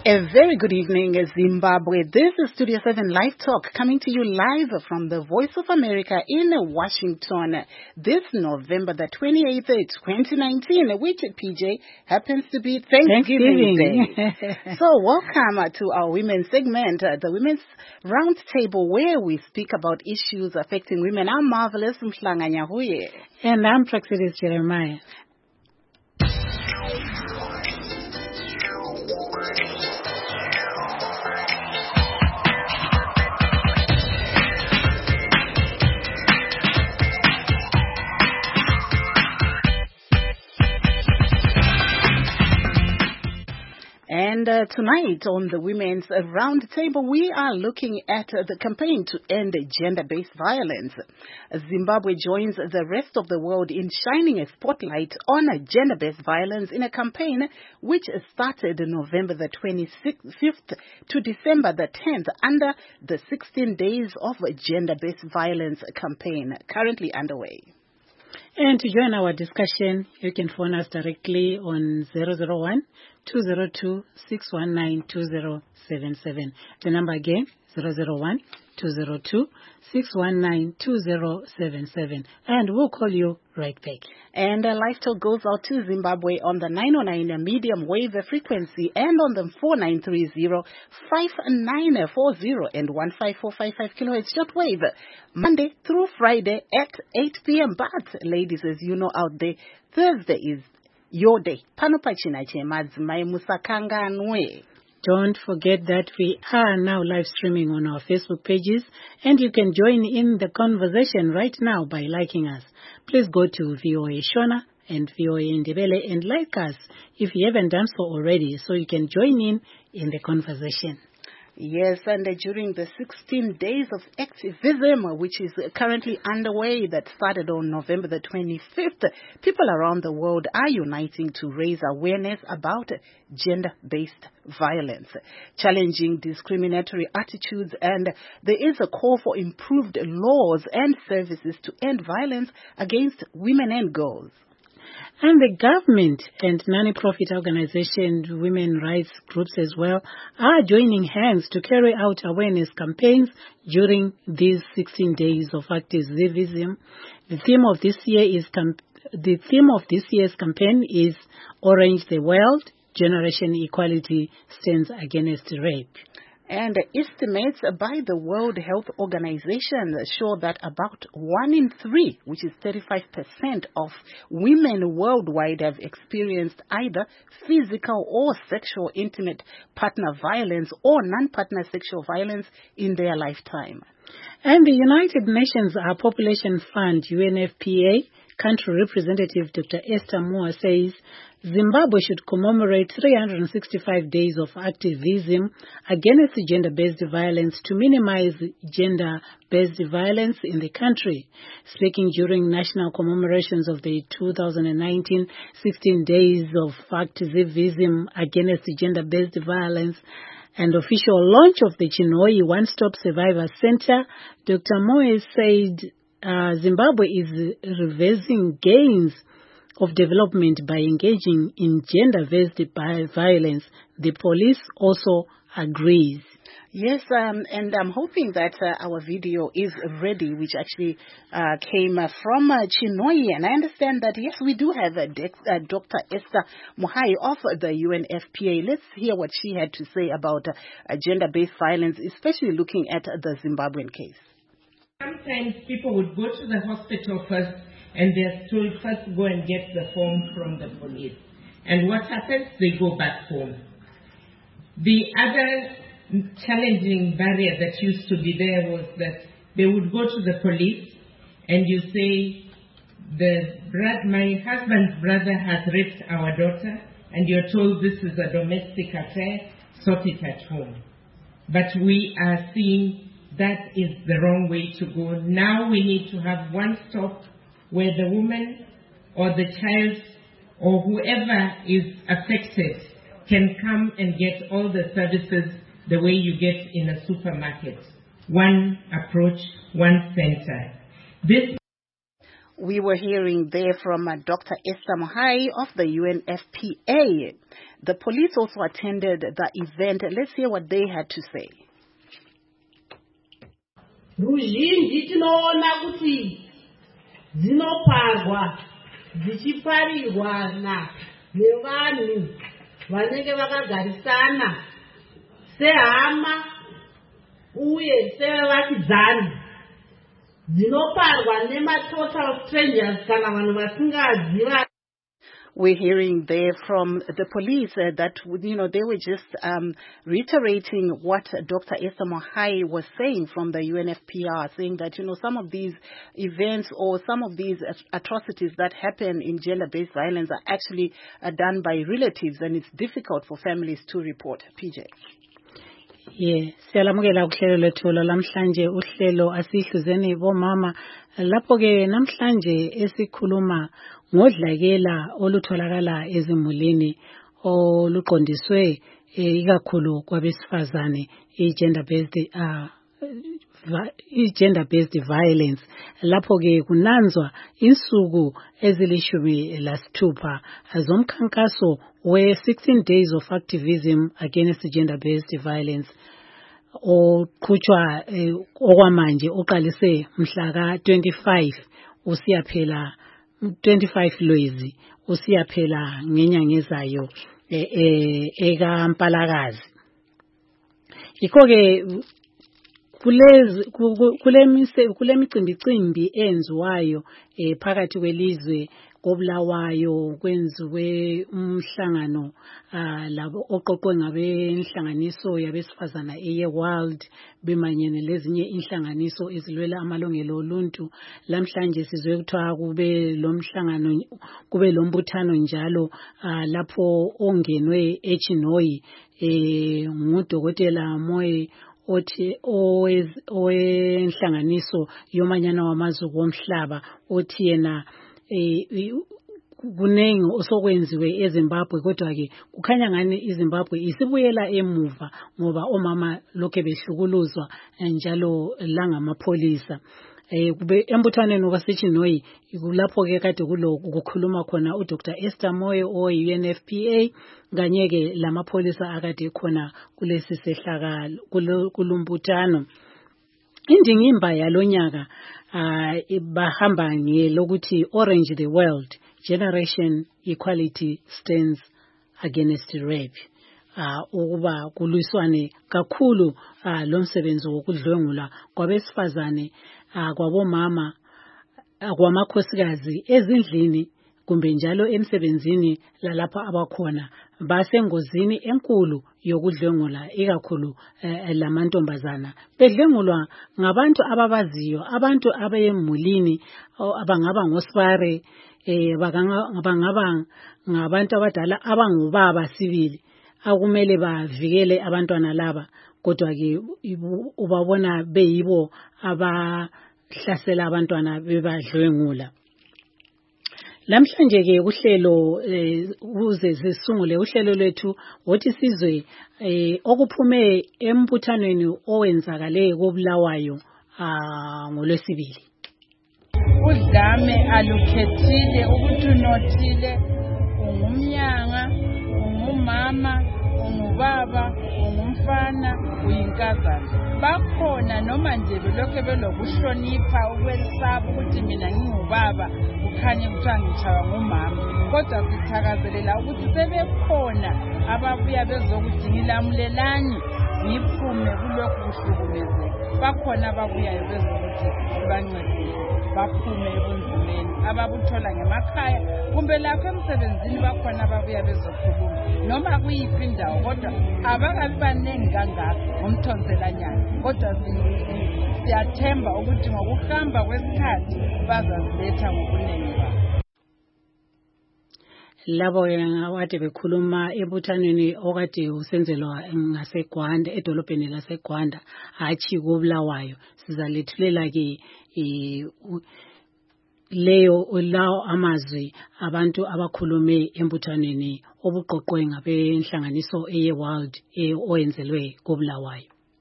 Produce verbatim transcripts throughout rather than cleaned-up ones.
A very good evening, Zimbabwe. This is Studio seven Live Talk coming to you live from the Voice of America in Washington this November the twenty-eighth, twenty nineteen, which P J happens to be Thanksgiving, Thanksgiving. Day. So welcome to our women's segment, uh, the Women's Roundtable, where we speak about issues affecting women. I'm Marvelous Mhlanga Nyahuye. And I'm Praxidis Jeremiah. And uh, tonight on the Women's Roundtable, we are looking at uh, the campaign to end gender-based violence. Zimbabwe joins the rest of the world in shining a spotlight on gender-based violence in a campaign which started November the twenty-fifth to December the tenth under the sixteen Days of Gender-Based Violence campaign currently underway. And to join our discussion, you can phone us directly on zero zero one, two zero two, six one nine, two zero seven seven. The number again, zero zero one, two zero two, six one nine, two zero seven seven. And we'll call you right back. And uh, Live Talk goes out to Zimbabwe on the nine oh nine medium wave frequency and on the four nine three zero, five nine four zero and one five four five five kilohertz shortwave, Monday through Friday at eight p.m. But, ladies, as you know out there, Thursday is your day. Don't forget that we are now live streaming on our Facebook pages, and you can join in the conversation right now by liking us. Please go to V O A Shona and V O A Ndebele and like us if you haven't done so already, so you can join in in the conversation. Yes, and uh, during the sixteen days of activism, which is currently underway, that started on November the twenty-fifth, people around the world are uniting to raise awareness about gender-based violence, challenging discriminatory attitudes, and there is a call for improved laws and services to end violence against women and girls. And the government and non-profit organizations, women rights groups as well, are joining hands to carry out awareness campaigns during these sixteen days of activism. The theme of this year is the theme of this year's campaign is Orange the World, Generation Equality Stands Against Rape. And estimates by the World Health Organization show that about one in three, which is thirty-five percent of women worldwide, have experienced either physical or sexual intimate partner violence or non-partner sexual violence in their lifetime. And the United Nations uh, Population Fund, U N F P A, Country Representative Doctor Esther Moore says Zimbabwe should commemorate three hundred sixty-five days of activism against gender-based violence to minimize gender-based violence in the country. Speaking during national commemorations of the two thousand nineteen sixteen Days of Activism Against Gender-Based Violence and official launch of the Chinhoyi One-Stop Survivor Center, Doctor Moe said uh, Zimbabwe is reversing gains of development by engaging in gender-based violence. The police also agrees. Yes, um, and I'm hoping that uh, our video is ready, which actually uh, came uh, from uh, Chinhoyi. And I understand that, yes, we do have uh, uh, Doctor Esther Mohai of the U N F P A. Let's hear what she had to say about uh, gender-based violence, especially looking at uh, the Zimbabwean case. Sometimes people would go to the hospital first and they're told first go and get the form from the police. And what happens? They go back home. The other challenging barrier that used to be there was that they would go to the police and you say, the bro- my husband's brother has raped our daughter, and you're told this is a domestic affair, sort it at home. But we are seeing that is the wrong way to go. Now we need to have one stop where the woman or the child or whoever is affected can come and get all the services the way you get in a supermarket. One approach, one center. This We were hearing there from uh, Doctor Esther Mohai of the U N F P A. The police also attended the event. Let's hear what they had to say. Ruzhinji tinoona kuti dzinoparwa dzichiparirwana nevanhu vanenge vakagarisana sehama uye sevakidzani dzinoparwa nema-total strangers kana vanhu vasingaziva. We're hearing there from the police uh, that, you know, they were just um, reiterating what Doctor Esther Mohai was saying from the U N F P A, saying that, you know, some of these events or some of these atrocities that happen in gender-based violence are actually uh, done by relatives, and it's difficult for families to report. P J. Yeah, siyalamukela uhlelo lethu lamhlanje uhlelo asihluzeni bomama lapho ke namhlanje esikhuluma ngodlakela olutholakala ezimulini oluqondiswe ikakhulu kwabesifazane i-gender based uh, i-gender based violence lapho ke kunanzwa insuku ezilishumi lasithupha zomkhankaso we sixteen days of activism against gender based violence oqhutshwa okwamanje oqalise mhla ka twenty-five usiyaphela twenty-five Lwezi usiyaphela ngenyanga ezayo eka Mpalakazi. Yikho ke kulezi kulemise kulemicimbi enziwayo phakathi kwelizwe kobulawayo kwenziwe umhlangano labo oqoqwe ngabenhlanganiso yabesifazana eye world bemanyene lezinye inhlanganiso ezilwela amalungelo oluntu. Lamhlanje sizwe kuthiwa kube lomhlangano kube lombuthano njalo lapho ongenwe eChinoyi ngudokotela Moyo othi owenhlanganiso yomanyana wamazwe womhlaba othi yena kunengi osokwenziwe eZimbabwe kodwa ke kukhanya ngani iZimbabwe isibuyela emuva ngoba omama lokho behlukuluzwa njalo langamapholisa. Eh kube embuthaneni waseChinoyi kulapho ke kade kulo kukhuluma khona uDr Esther Moyo o U N F P A kanye ke lamapholisa akade khona kulesi sehlakalo kulumbuthano. Indingimba yalonyaka bahamba ngelokuthi Orange the World Generation Equality Stands Against Rape. Ukuba kulwiswane kakhulu lomsebenzi wokudlwengula kwabesifazane kwabomama kwamakhosikazi ezindlini kumbe njalo emsebenzini lalapha abakhona basengozini enkulu yokudlwengula ikakhulu lamantombazana bedlwengulwa ngabantu ababaziyo abantu abemulini abangaba ngosipare bangaba ngabantu abadala abangubaba sibili akumele bavikele abantwana laba kodwa ke ubabona beyibo abahlasela abantwana bebadlwengula. Lamhlanje ke uhlelo uze sisungule uhlelo lwethu wothi sizwe okuphume embuthanweni owenzakale kobulawayo ngolwesibili. Udlame alukhethile ukuthi unothile ungumnyanga ungumama ungubaba ungumfana uyinkazana bakhona noma nje belokho belokuhlonipha ukwesaba ukuthi mina ngingubaba ukhanye kuthiwa ngitshaywa ngumama kodwa sithakazelela ukuthi sebekhona ababuya bezokudinga ilamulelani ngiphume kulokhu kuhlukumezeka bakhona ababuyayo bezokuthi bancedise baphume ebunzimeni ababuthola ngemakhaya kumbe lapho emsebenzini bakhona ababuya bezokhuluma noma kuyiphi indawo kodwa abakabi baningi kangaka ngomthonselanyana kodwa siyathemba ukuthi ngokuhamba kwesikhathi bazaziletha ngobuningi babo. Labo ngawade bekhuluma ebuthaneni okade usenzelwa ngaseGwanda edolobheni laseGwanda hathi kobulawayo sizalethulela ke leyo lawo amazwi abantu abakhulume embuthaneni obuqoqwe ngabenhlanganiso eye world oyenzelwe kobulawayo.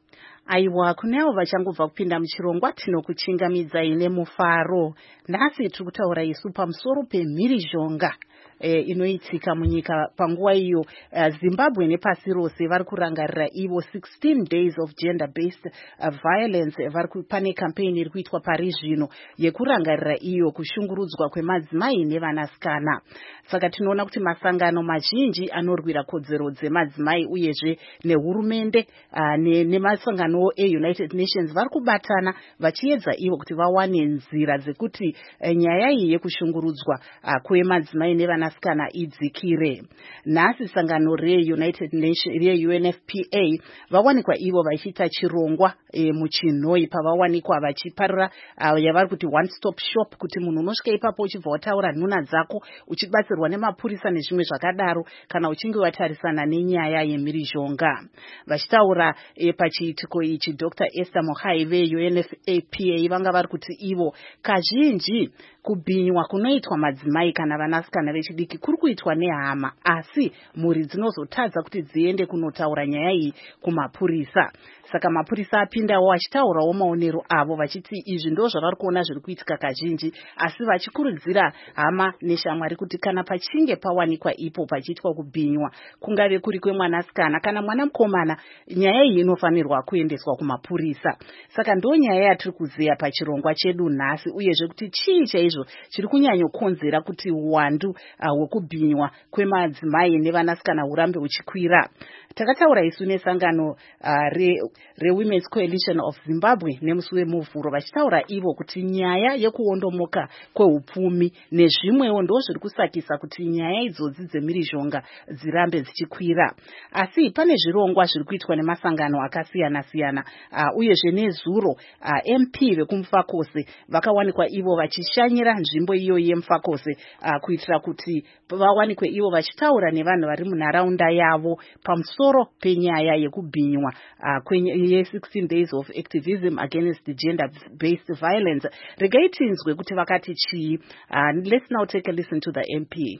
Aiwa, kunevo vachangobva kupinda muchirongwa tinokuchingamidzai nemufaro. Nhasi tiri kutaura isu pamusoro pemhirizhonga e, inoitika munyika panguva iyo. uh, Zimbabwe nepasi rose vari kurangarira ivo sixteen days of gender based uh, violence. Vari pane campaign iri kuitwa pari zvino yekurangarira iyo kushungurudzwa kwemadzimai nevanasikana. Saka tinoona kuti masangano mazhinji anorwira kodzero dzemadzimai uyezve nehurumende uh, nemasangano ne e-United Nations vari kubatana vachiedza ivo kuti vawane nzira dzekuti uh, nyaya iyi yekushungurudzwa uh, kwemadzimai nevanasikana idzikire. Nhasi sangano re-United Nations re-U N F P A vawanikwa ivo vachiita chirongwa e, muchinhoi pavawanikwa vachiparira uh, yavari kuti one stop shop, kuti munhu unosvika ipapo uchibva wataura nhuna dzako uchibatsirwa nemapurisa nezvimwe zvakadaro kana uchinge watarisana nenyaya yemhirizhonga. Vachitaura e, pachiitiko ichi Doctor Esther Mohai ve-U N F P A vanga vari kuti ivo kazhinji kubhinywa kunoitwa madzimai kana vanasikana vechidiki kuri kuitwa nehama, asi mhuri dzinozotadza kuti dziende kunotaura nyaya iyi kumapurisa. Saka mapurisa apindawo achitaurawo maonero avo vachiti izvi ndo zvavari kuona zviri kuitika kazhinji, asi vachikurudzira hama neshamwari kuti kana pachinge pawanikwa ipo pachiitwa kubhinywa, kungave kuri kwemwanasikana kana mwana mukomana, nyaya iyi inofanirwa kuendeswa kumapurisa. Saka ndo nyaya yatiri kuziya pachirongwa chedu nhasi, uyezve kuti chii chaizvo chiri kunyanyokonzera kuti uwandu hwekubhinywa uh, kwemadzimai nevanasikana hurambe huchikwira. Takataura isu nesangano uh, re, re Women's Coalition of Zimbabwe nemusi wemuvhuro vachitaura ivo kuti nyaya yekuondomoka kwehupfumi nezvimwewo ndo zviri kusakisa kuti nyaya idzodzi dzemhirizhonga dzirambe dzichikwira. Asi pane zvirongwa zviri kuitwa nemasangano akasiyana siyana uh, uyezve nezuro uh, M P vekumufakose vakawanikwa ivo vachishanyira nzvimbo iyo yemufakose uh, kuitira kuti vawanikwe ivo vachitaura nevanhu vari munharaunda yavo pamusoro penyaya yekubhinywa uh, ye sixteen days of activism against the gender based violence. Regai tinzwe kuti vakati chii. uh, Let's now take a listen to the M P.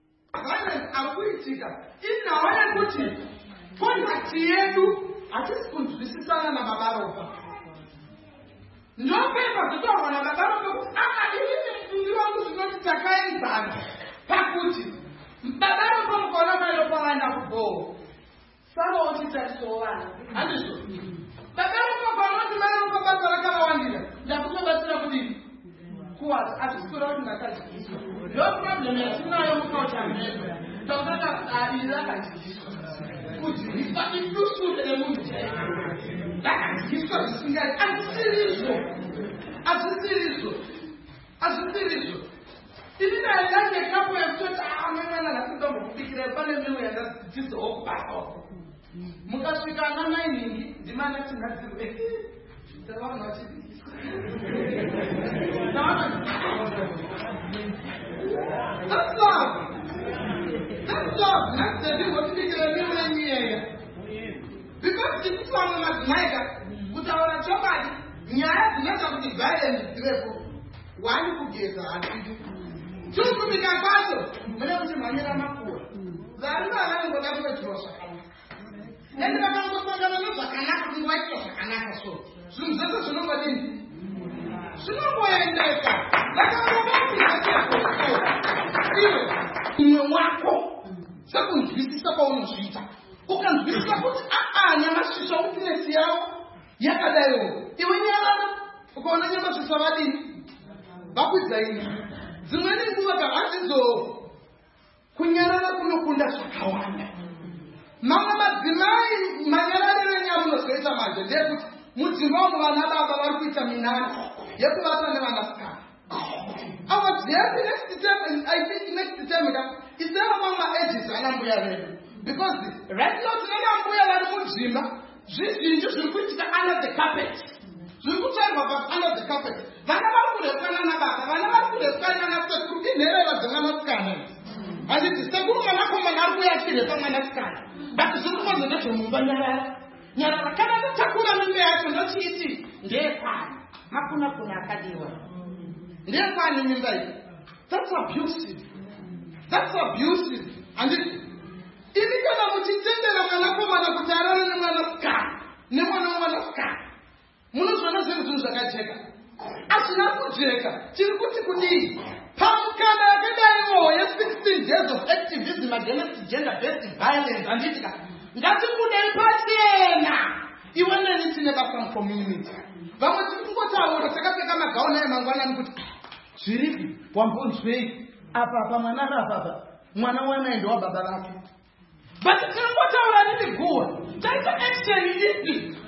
Akuitika inaona kuti kontakti yedu hatisi kunzwisisana na mabaroka. Ndopepa kutoka na mabaroka kuti aka ili ndi wangu zinoti takaenzana pakuti mabaroka mkono mayo pawanda kubo sabo otitarisowana andizvo mabaroka panoti mabaroka batara kama wandira ndakutobatsira kuti kuwaza atisikura kuti ndakadzikiswa. Ndo problem yatinayo mukauta mwedu tokaka adira kadzikiswa kudzikiswa idusude nemunhu chaiyo ndakadzikiswa zvisingati azisirizo azisirizo azisirizo ini naendake kapo yekutoti amemana nakutombokubikira pane mimwe yandadzidzisawo kubasao mukasvika ana mainingi ndimana tinadzirwe sevanhu vachidikiswa. That's love. That's love. That's the thing what we can do in here. Because this is one of my mega. But our somebody, nyaya zinacha kuti violence zirepo. Wani kugeza ati. Chuku mikapato. Mwana kuti mamira makuru. Zari vana ngoda kuchosha kana. Nende kama ngoda kuchosha kana kuti waitosha kana so. Zvinhu zvese zvinongodini. Zvinoendeka. Lakambomapi zvacho. Iwe umwe wako sekunzwisisa kwaunozviita ukanzwisisa kuti aa nyamasvisva utinesi yavo yakadaiwo iwe nyarara ukaona nyamasvisva vadini vakwidzaini. Dzimweni nguva kavazizo kunyarara kunokunda zvakawanda. Mamwe madzimai manyarariro nyamunozoita mazvo ndeyekuti mudzimba umu vana baba vari kuita minana yekuvata nevanasikana. Our the next term, I think next term, is there among my ages and I'm wearing. Because right now, I'm wearing Mujima, this is just under the carpet. So you could about under the carpet. Whenever put a cannon about, whenever put a cannon after cooking, never was the man of cannon. And it is the woman I come and I'll wear the man of cannon. But the woman is not a woman. Yara Canada Takuna Mimia, not easy. Yes, Makuna Punakadiwa. That's abusive. That's abusive. And it ili kana mutitende na mwanako mwana kutarana na mwana ska. Ni mwana mwana ska. Jeka, Chikuti Kuti, Pamkana Gadayo, sixteen days of activism against gender-based violence and it. That's a good empathy. You want anything about some community. Vamos tukota ora takapeka magaona emangwana nikuti zviripi wambonzwei apa apa mwana apa mwana wana ndo wa baba vake. But tinotaura nini goal? Taita action ipi?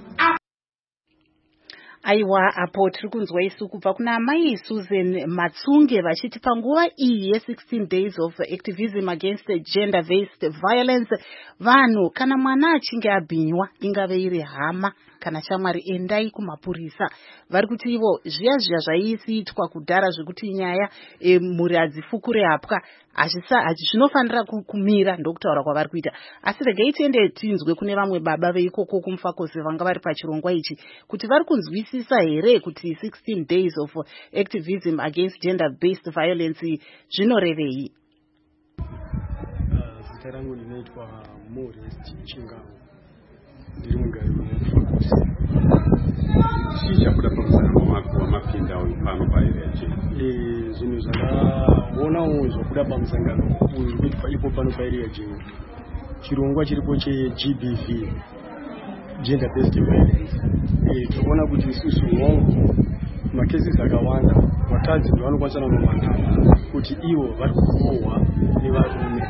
Aiwa apo tiri kunzwa isu kubva kuna mai Susan Matsunge vachiti panguva iyi ye sixteen days of activism against gender based violence vanhu kana mwana achinge abhinywa ingave iri hama kana shamwari endai kumapurisa. Vari kuti ivo zviya zviya zvaisiitwa kudhara zvekuti nyaya e, mhuri hadzifukure hapwa zvinofanira kumira ndokutaura kwavari kuita. Asi regai tiende tinzwe kune vamwe baba veikoko kuMufakosi vanga vari pachirongwa ichi kuti vari kunzwisisa here kuti sixteen days of activism against gender based violence zvinorevei. Zita rangu linaitwa Morris Chingao, ndiri mugari weMufakosi. Chichabuda pamusana wako wamapinda pano paereje eh zvinhu zvakaonawo zvakuda pamusangano uyu kuitwa ipo pano paereje. Chirongwa chiripo che-G B V, gender based violence. Eh tinoona kuti isusu hongu macases akawanda vakadzi vanokwanisa nomangana kuti ivo vari kurohwa nevarume,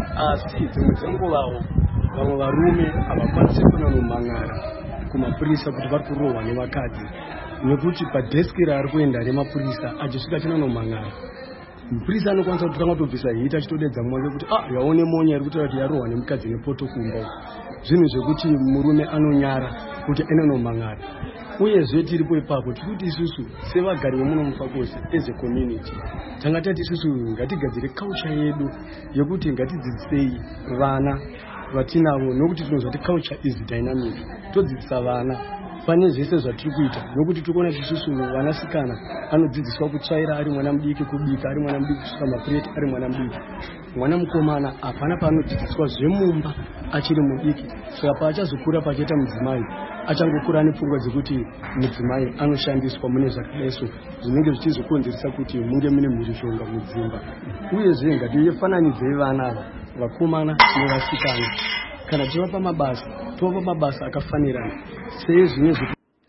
asi dzimwe dzenguvawo vamwe varume havakwanisi kunonomangara kumapurisa kuti vari kurohwa nevakadzi, nekuti padeski raari kuenda remapurisa achisvika chinonomangara mupurisa anokwanisa kuti kangatobvisa hiti achitodedza mwake kuti ah yaone monya iri kutaura kuti yarohwa nemukadzi nepoto kumba. Zvinhu zvekuti murume anonyara kuti enonomangara. Uyezve tiripo ipapo tiri kuti isusu sevagari vemuno Mufakosi as a community tanga tati isusu ngatigadzire culture yedu yekuti ngatidzidzisei vana vatinavo, nokuti tinozwa kuti culture is dynamic. Todzidzisa vana pane zvese zvatiri kuita, nokuti tikuona kuti isusu vanasikana anodzidziswa kutsvaira ari mwana mudiki, kubika ari mwana mudiki, kusuka mapureti ari mwana mudiki. Mwana mukomana hapana paanodzidziswa zvemumba achiri mudiki. Saka paachazokura pachiita mudzimai achangokura nepfungwa dzekuti mudzimai anoshandiswa mune zvakadaiso zvinenge zvichizokonzeresa kuti munge mune mhirizhonga mudzimba. Uyezve ngatifananidzei vana ava vakomana nevasikana kana tivapa mabasa tovapa mabasa akafanirana sezvimwe.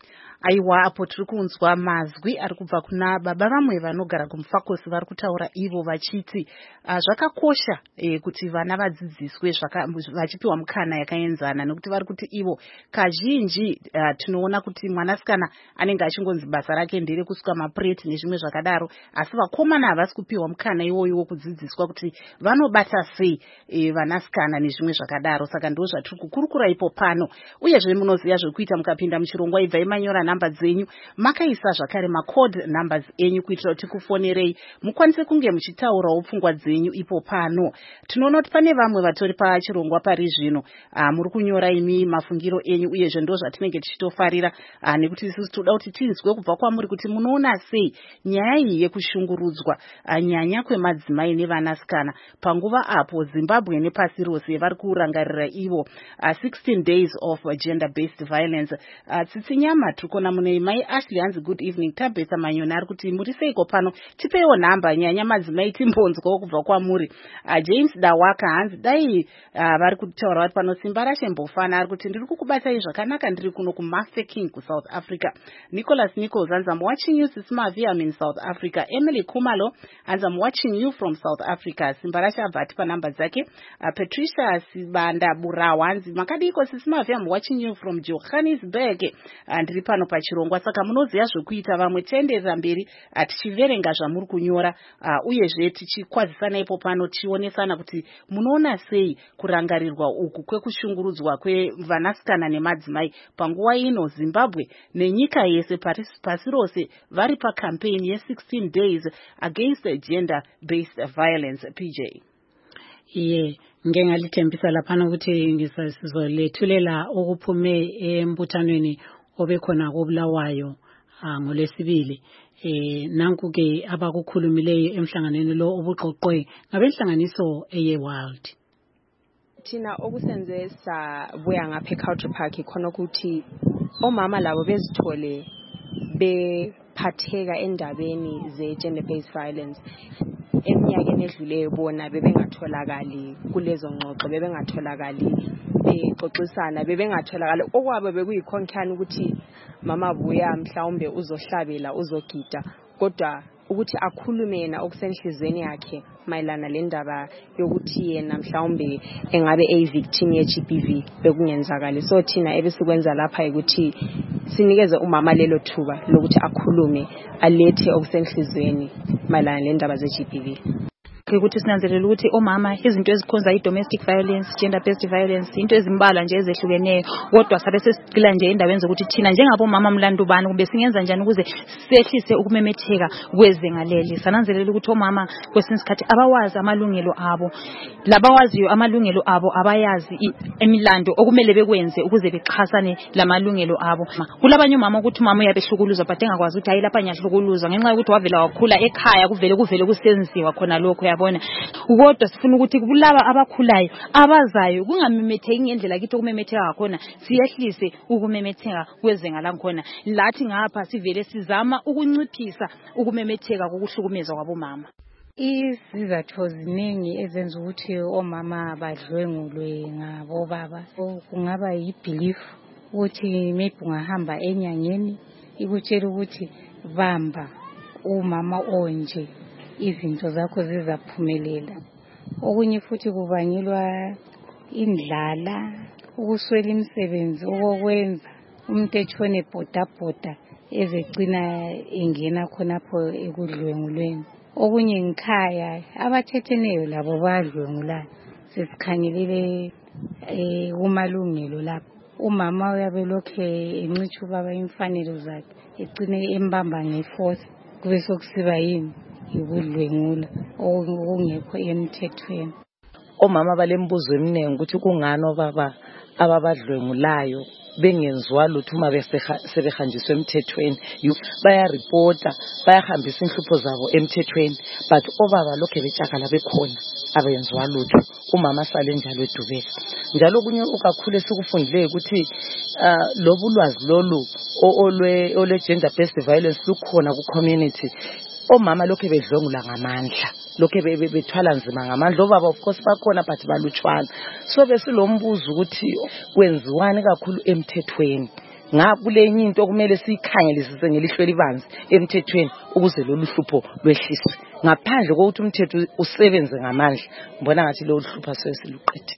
Aiwa apo tiri kunzwa mazwi ari kubva kuna baba vamwe vanogara kuMufakosi vari kutaura ivo vachiti uh, zvakakosha eh, kuti vana vadzidziswe vachipiwa mukana yakaenzana, nekuti vari kuti ivo kazhinji uh, tinoona kuti mwanasikana anenge achingonzi basa rake ndere kusuka mapureti nezvimwe zvakadaro, asi vakomana havasi kupiwa mukana iwoiwo kudzidziswa kuti vanobata sei eh, vanasikana nezvimwe zvakadaro. Saka ndo zvatiri kukurukura ipo pano. Uyezve munoziva zvekuita mukapinda muchirongwa ibvai manyora namba dzenyu, makaisa zvakare macode numbers enyu kuitira kuti kufonerei mukwanise kunge muchitaurawo pfungwa dzenyu ipo pano. Tinoona kuti pane vamwe vatori pachirongwa pari zvino uh, muri kunyora imi mafungiro enyu, uyezve ndo zvatinenge tichitofarira uh, nekuti isusu toda kuti tinzwe kubva kwamuri kuti munoona sei nyaya iyi yekushungurudzwa uh, nyanya kwemadzimai nevanasikana panguva apo Zimbabwe nepasi rose vari kurangarira ivo uh, sixteen days of uh, gender based violence. uh, Tsitsinyama tukona mune mai Ashley hanzi good evening. Tabetha Manyona ari kuti muri seiko pano, tipeiwo nhamba nyanya madzimai timbonzwawo kubva kwamuri. uh, James Dawaka hanzi dai uh, vari kutaura vari pano simba rashe mbofana, ari kuti ndiri kukubatai zvakanaka ndiri kuno kuMafeking kuSouth Africa. Nicholas Nichols hanzi I'm watching you Sismavi, I'm in South Africa. Emily Kumalo hanzi I'm watching you from South Africa. Simba rashe abva atipa namba dzake. uh, Patricia Sibanda Burawa hanzi makadiko Sismavi, I'm watching you from Johannesburg. uh, ndiri pano pachirongwa, saka munoziva zvokuita. Vamwe tienderera mberi tichiverenga zvamuri kunyora uh, uyezve tichikwazisana ipo pano tichionesana kuti munoona sei kurangarirwa uku kwekushungurudzwa kwevanasikana nemadzimai panguva ino Zimbabwe nenyika yese pasi rose vari pakampeni ye sixteen days against gender based violence. P J iye ngengalitembisa laphana ukuthi ngisazolethulela okuphume embuthanweni obekhona koBulawayo ngolesibili. eh nanku ke abakukhulumileyo emhlanganweni lo obuqoqwe ngabenhlanganiso eye World. Thina okusenze sabuya ngapha eCountry Park khona ukuthi omama labo bezithole be bengaphatheka endabeni ze gender based violence. Eminyakeni edluleyo bona bebengatholakali kulezo ngxoxo, bebengatholakali bexoxisana, bebengatholakala okwabe bekuyikhonkani ukuthi mama buya mhlawumbe uzohlabela uzogida, kodwa ukuthi akhulume yena okusenhlizweni yakhe mayelana lendaba yokuthi yena mhlawumbe engabe ey victim ye G B V bekungenzakala. So thina ebesikwenza lapha ukuthi sinikeze umama lelo thuba lokuthi akhulume, alethe okusenhlizweni mayelana lendaba ze G B V. Ukuthi sinanzelela ukuthi omama izinto ezikhonza i-domestic violence, gender based violence, into ezimbalwa nje ezehlukeneyo, kodwa sabe sesicila nje endaweni zokuthi thina njengabomama mlandu bani kumbe singenza njani ukuze sehlise ukumemetheka kwezengaleli. Sananzelela ukuthi omama kwesinye isikhathi abawazi amalungelo abo, labawaziyo amalungelo abo abayazi emilando okumele bekwenze ukuze bexhasane lamalungelo abo. Kulabanye omama ukuthi umama uyabehlukuluzwa but engakwazi ukuthi hayi lapha ngiyahlukuluzwa ngenxa yokuthi wavela wakhula ekhaya kuvele kuvele kusenziwa khona lokho yabona. Kodwa sifuna ukuthi kulaba abakhulayo abazayo kungamemetheki ngendlela kithi okumemetheka ngakhona, siyehlise ukumemetheka kwezenga lankhona. Lathi ngapha sivele sizama ukunciphisa ukumemetheka kokuhlukumezwa kwabomama. Izizathu ziningi ezenza ukuthi omama badlwengulwe ngabo baba. Kungaba yibelief ukuthi maybe ungahamba enyangeni ikutshela ukuthi bamba umama onje izinto zakho zizaphumelela. Okunye futhi kubangelwa indlala, ukuswela imisebenzi okwenza, umuntu etshone bhoda bhoda ezegcina ingena khonapho ekudlwengulweni. Okunye ngikhaya abathetheneyo labo badlwengulana. Sesikhangelele eh umalungelo lapho. Umama uyabe lokhe encitsha ubaba imfanelo zakhe, egcine embamba ngeforce kube sokusiba yini ukudlwengula okungekho emthethweni. Omama balembuzo eminingi ukuthi kungani obaba ababadlwengulayo bengenzwa lutho uma sebehanjiswe emthethweni. Bayareporta, bayahambisa inhlupho zabo emthethweni, but obaba lokhe betshakala bekhona abenzwa lutho, umama sale njalo edubeka. Njalo kunye okakhulu esikufundileyo ukuthi lobu lwazi lolu olwe ole gender based violence lukhona ku community. Omama lokhe bedlwengula ngamandla, lokhe bethwala nzima ngamandla. Obaba of course bakhona but balutshwana. So besilombuzo ukuthi kwenziwani kakhulu emthethweni. Ngakulenye into okumele sikhangelisise ngelihlo libanzi emthethweni ukuze lolu hlupho lwehliswe. Ngaphandle kokuthi umthetho usebenze ngamandla, ngibona ngathi lo hlupho sesiluqede.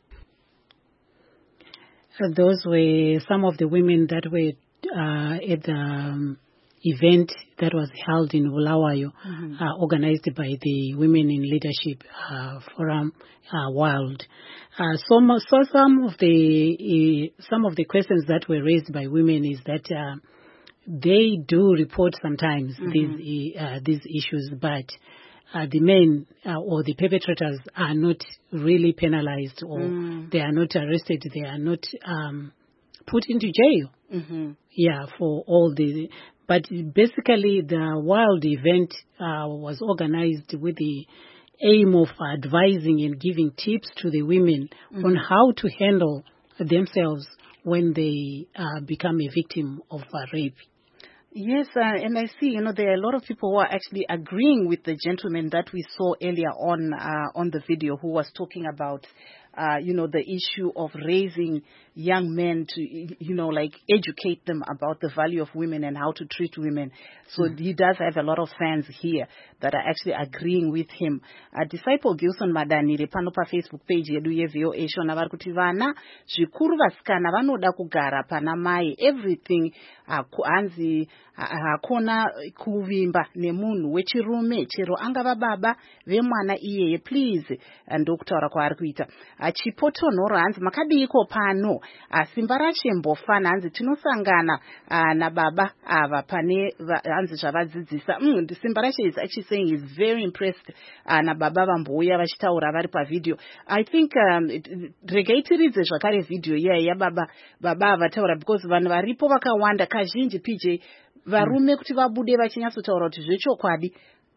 Those were some of the women that were uh, at the um, event that was held in Bulawayo, mm-hmm. uh, organized by the Women in Leadership uh, Forum uh, World. Uh, so, so some of the uh, some of the questions that were raised by women is that uh, they do report sometimes mm-hmm. these uh, these issues, but uh, the men uh, or the perpetrators are not really penalized, or mm. they are not arrested. They are not um, put into jail. Mm-hmm. Yeah, for all the. But basically, the World event uh, was organized with the aim of advising and giving tips to the women mm-hmm. on how to handle themselves when they uh, become a victim of uh, rape. Yes, uh, and I see, you know, there are a lot of people who are actually agreeing with the gentleman that we saw earlier on uh, on the video who was talking about, uh, you know, the issue of raising young men to, you know, like educate them about the value of women and how to treat women. So mm. he does have a lot of fans here that are actually agreeing with him. Uh, Disciple Gilson Madanire pano pa Facebook page yedu ye V O A shona vari kuti vana zvikuru vasikana vanoda kugara pana mai, everything anzi hakona kuvimba nemunhu wechirume chero angava baba vemwana iyeye, please ndokutaura kwaari kuita chipotonhoro hanzi makadiko pano simba rachembofana hanzi tinosangana nababa ava pane hanzi zvavadzidzisa mm, simba racho is actually saying he's very impressed nababa vambouya vachitaura vari pavideo. I think um, regai tiridze zvakare video iyaya yababa baba vataura, because vanhu varipo vakawanda kazhinji P J varume kuti vabude vachinyatsotaura kuti zvechokwadi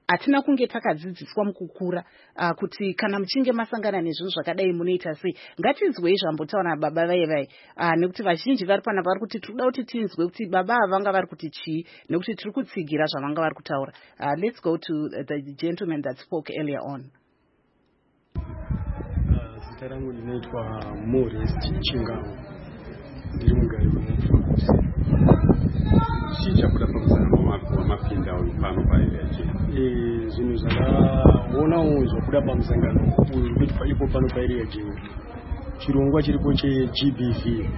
atina kunge takadzidziswa mukukura uh, kuti kana muchinge masangana nezvinhu zvakadai munoita sei. Ngatinzwei zvambotaura baba vai vai uh, nekuti vazhinji vari pana vari kuti tinoda kuti tinzwe kuti baba ava vanga vari kuti chii nekuti tiri kutsigira zvavanga vari kutaura. Uh, let's go to the gentleman that spoke earlier on. Zita rangu linaitwa Morris Chingao, ndiri mugari weMufakusi. Chicha kuda pamusana wamapinda pano paile yachini. Eh, zvinhu zvakaona unzwa kuda pamusangano uyu kuitwa ipo pano paile yachini. Chirongwa chiripo che G B V,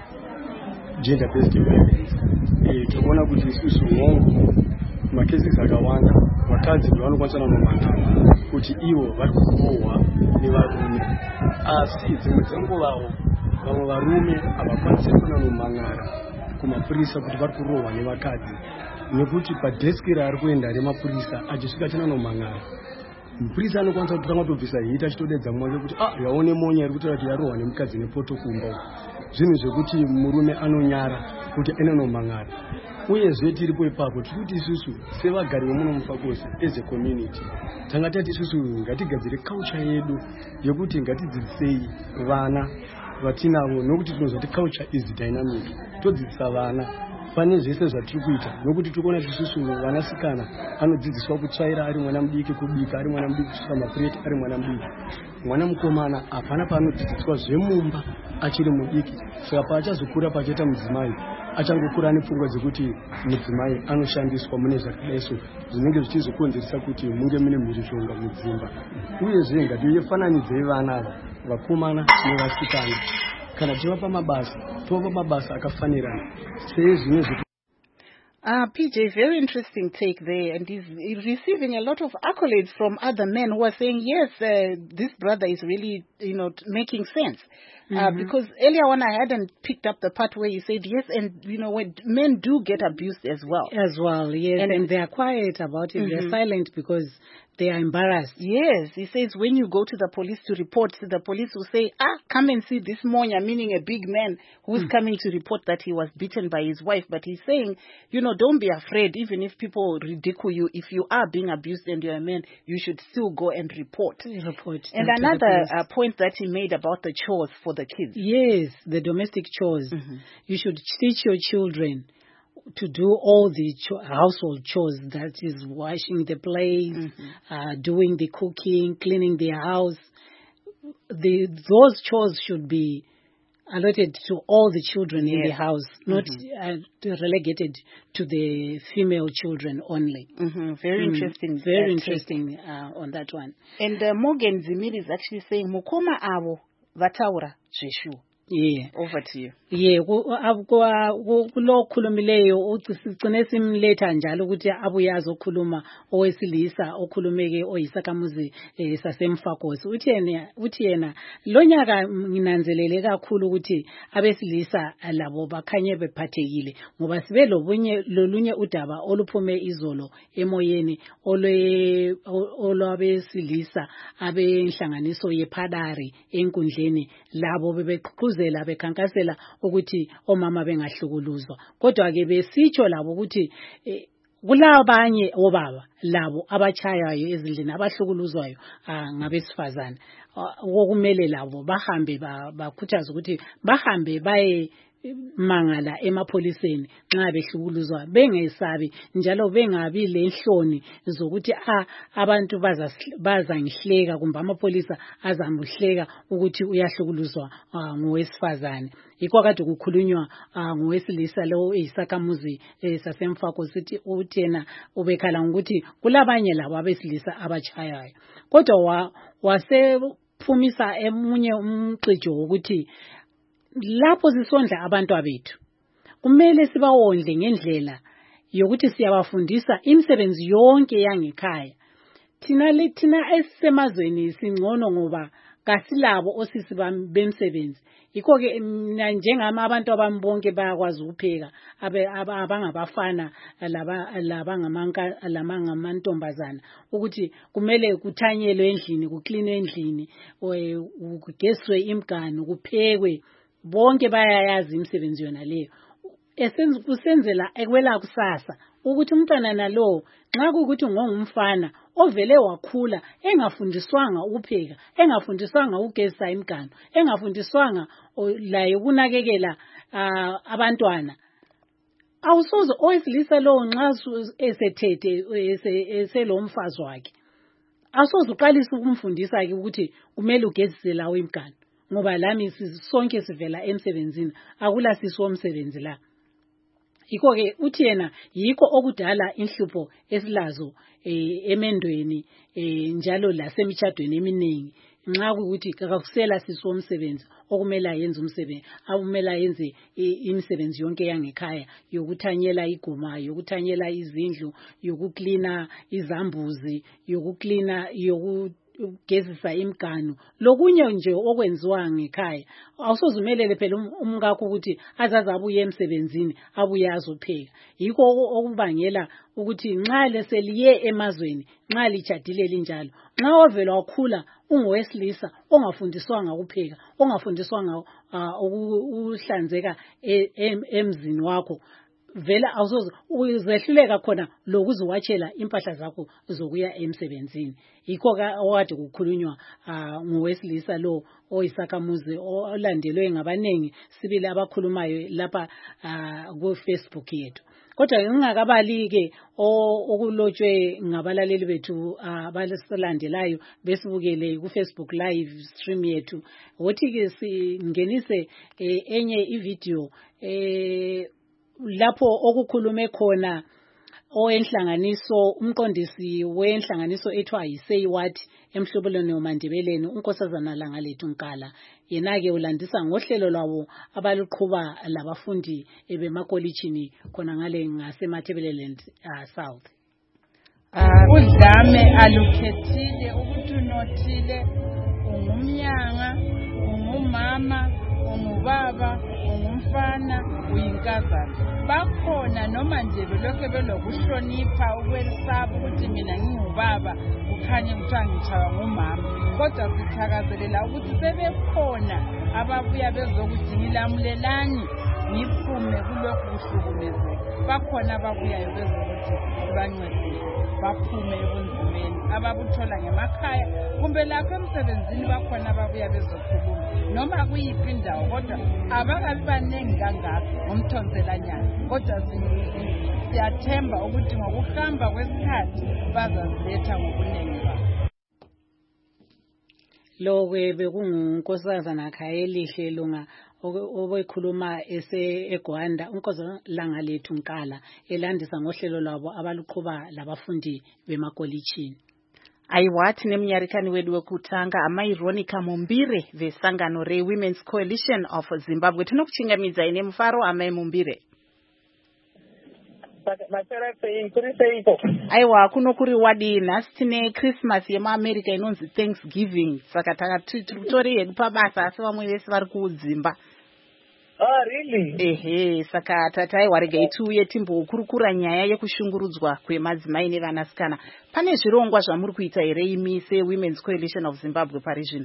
Gender Based Violence. Eh, tinoona kuti isusu hongu makesi akawanda vakadzi vanokwanisa nomangana kuti ivo vari kurohwa nevarume, asi dzimwe dzenguvawo vamwe varume havakwanisi kuna nomangara kumapurisa kuti vari kurohwa nevakadzi, nekuti padeski raari kuenda remapurisa achisvika china nomangara mupurisa anokwanisa kutanga kutobvisa hita achitodedza mwake kuti ah yaone monya iri kutaura kuti yarohwa nemukadzi nepoto kumba. Zvinhu zvekuti murume anonyara kuti ene nomangara. Uyezve tiripo ipapo tiri kuti isusu sevagari vemuno Mufakusi as a community tanga tati isusu ngatigadzire culture yedu yekuti ngatidzidzisei vana vatinavo, nokuti tinozwa kuti culture is dynamic. Todzidzisa vana pane zvese zvatiri kuita, nokuti tikuona kuti isusu vanasikana anodzidziswa kutsvaira ari mwana mudiki, kubika ari mwana mudiki, kusuka mapureti ari mwana mudiki. Mwana mukomana hapana paanodzidziswa zvemumba achiri mudiki, saka paachazokura pachaita mudzimai achangokura nepfungwa dzekuti mudzimai anoshandiswa mune zvakadaiso zvinenge zvichizokonzeresa kuti munge mune mhirizhonga mudzimba. Uyezve ngatifananidzei vana ava vakomana nevasikana, kana tivapa mabasa tovapa mabasa akafanirana sezvino. Uh, P J, very interesting take there, and he's receiving a lot of accolades from other men who are saying, yes, uh, this brother is really, you know, making sense. Uh, mm-hmm. Because earlier on I hadn't picked up the part where you said, yes, and, you know, when men do get abused as well. As well, yes, and, and they are quiet about it. Mm-hmm. They're silent because they are embarrassed. Yes, he says when you go to the police to report, the police will say, ah, come and see this Monya, meaning a big man who's mm. coming to report that he was beaten by his wife. But he's saying, you know, don't be afraid, even if people ridicule you, if you are being abused and you're a man, you should still go and report. Report. And another uh, point that he made about the chores for the kids. Yes, the domestic chores. Mm-hmm. You should teach your children to do all the cho- household chores, that is washing the plates, mm-hmm. uh, doing the cooking, cleaning the house. The, those chores should be allotted to all the children yes. in the house, not mm-hmm. uh, relegated to the female children only. Mm-hmm. Very mm. interesting. Very interesting uh, on that one. And uh, Morgan Zimiri is actually saying, Mukoma avo vataura jeshu. Yeah. Over to you. Yeah, kulo khulumileyo usigcine simletha njalo ukuthi abuye azokhuluma owesilisa okhulumeke oyisakamuzi saseMfakosi. Uthi yena uthi yena lonyaka nginanzelele kakhulu ukuthi abesilisa labo bakhanye bephathekile ngoba sibe lobunye lolunye udaba oluphume izolo emoyeni olwe olwabesilisa abenhlanganiso yePadari enkundleni labo bebeqhuzela bekhankasela ukuthi omama bengahlukuluzwa. Kodwa ke besitsho labo ukuthi eh, kulabanye obaba labo abachayayo ezindlini abahlukuluzwayo ngabesifazana okumele labo bahambe bakhuthaza ukuthi bahambe baye mangala emapholiseni nxa behlukuluzwa, bengesabi njalo bengabi lenhloni zokuthi ah abantu baza bazangihleka kumbe amapolisa azamhleka ukuthi uyahlukuluzwa uh, ngowesifazane. Yikho kade kukhulunywa uh, ngowesilisa lo eyisakamuzi eh, saseMfakosi sithi uthena ubekhala ukuthi kulabanye labo abesilisa abachayayo. Kodwa wa, wasephumisa emunye umqijo ukuthi lapho sisondla abantu abethu kumele sibawondle ngendlela yokuthi siyabafundisa imisebenzi yonke yangekhaya. Thina le thina esemazweni singcono ngoba kasilabo osisi bemsebenzi. Yikho ke njengama abantu abambonke bayakwazi ukupheka abangabafana laba labangamanka lamangamantombazana ukuthi kumele kuthanyelwe endlini, kuklinwe endlini, kugezwe imganu, kuphekwe. Bonke bayayazi imisebenzi yona leyo. Esenze kusenzela ekwela kusasa ukuthi umntwana nalo nxa kukuthi ngongumfana ovele wakhula engafundiswanga ukupheka, engafundiswanga ukugeza imiganu, engafundiswanga laye ukunakekela uh, abantwana, awusoze owesilisa lo nxa esethethe eselomfazi wakhe awusoze uqalise ukumfundisa ke ukuthi kumele ugezise lawo imiganu, ngoba lami sonke sivela emsebenzini, akula sisi womsebenzi la. Yikho ke uthi yena yikho okudala inhlupho esilazo eh, emendweni eh, njalo lasemtshadweni eminingi, nxa ukuthi akakusela sisi womsebenzi okumele yenze umsebenzi, akumele yenze imisebenzi yonke yangekhaya, yokuthanyela iguma, yokuthanyela izindlu, yokuklina izambuzi, yokuklina yoku ugezisa imiganu, lokunye nje okwenziwa ngekhaya. Awusozumelele phela umkakho ukuthi azaza abuye emsebenzini abuye azopheka. Yikho okubangela ukuthi nxa leseliye emazweni, nxa lichadile linjalo, nxa ovela wakhula ungowesilisa ongafundiswanga ukupheka, ongafundiswanga ukuhlanzeka emzini wakho, vela awusoze uzehluleka khona lokuziwatshela impahla zakho zokuya emsebenzini. Yikho okade kukhulunywa ngowesilisa lo oyisakamuzi olandelwe ngabanengi sibili abakhulumayo lapha ku Facebook yethu. Kodwa ngingakabali ke okulotshwe ngabalaleli bethu abasilandelayo besibukele ku Facebook live stream yethu, wothi ke singenise enye ivideo eh lapho okukhulume khona owenhlanganiso umqondisi wenhlanganiso ethiwa yiSay What emhlobelweni womandebeleni unkosazana Langalethu Nkala. Yena ke ulandisa ngohlelo lwabo abaluqhuba labafundi ebemakolitshini khona ngale ngaseMathebeleland uh, South. Udlame alukhethile ukuthi unothile, ungumnyanga, ungumama, ungubaba, ungumfana, uyinkazana. Bakhona noma nje belokhe belokuhlonipha ukwesaba ukuthi mina ngingubaba ukhanye kuthiwa ngitshaywa ngumama, kodwa sithakazelela ukuthi sebekhona ababuya bezokuthi ngilamulelani ngiphume kulokhu kuhlukumezeka. Bakhona ababuyayo bezokuthi bancedise baphume ebunzimeni ababuthola ngemakhaya kumbe lapha emsebenzini. Bakhona ababuya bezokhuluma noma kuyiphi indawo, kodwa abakabi baningi kangaka ngomthonselanyana, kodwa siyathemba ukuthi ngokuhamba kwesikhathi bazaziletha ngobuningi babo. Lo ke bekungunkosazana Khayelihle Lunga obekhuluma ese eGwanda, unkosazana Langalethu Nkala elandisa ngohlelo lwabo abaluqhuba labafundi bemakolitshini. Ayiwathi nemnyarikani wedu wekutanga amaIronica Mumbire vesangano re Women's Coalition of Zimbabwe tinokuchingamidza ine mufaro amai Mumbire. Aiwa kuno kuri wadi nhasi tine Christmas yemaAmerica inonzi Thanksgiving, saka takatori hedu pabasa asi vamwe vese vari kudzimba. Oh, really? Ehe, saka tataiwa regai tiuye timbokurukura nyaya yekushungurudzwa kwemadzimai nevanasikana. Pane zvirongwa zvamuri kuita here imi seWomen's Coalition of Zimbabwe pari zvino?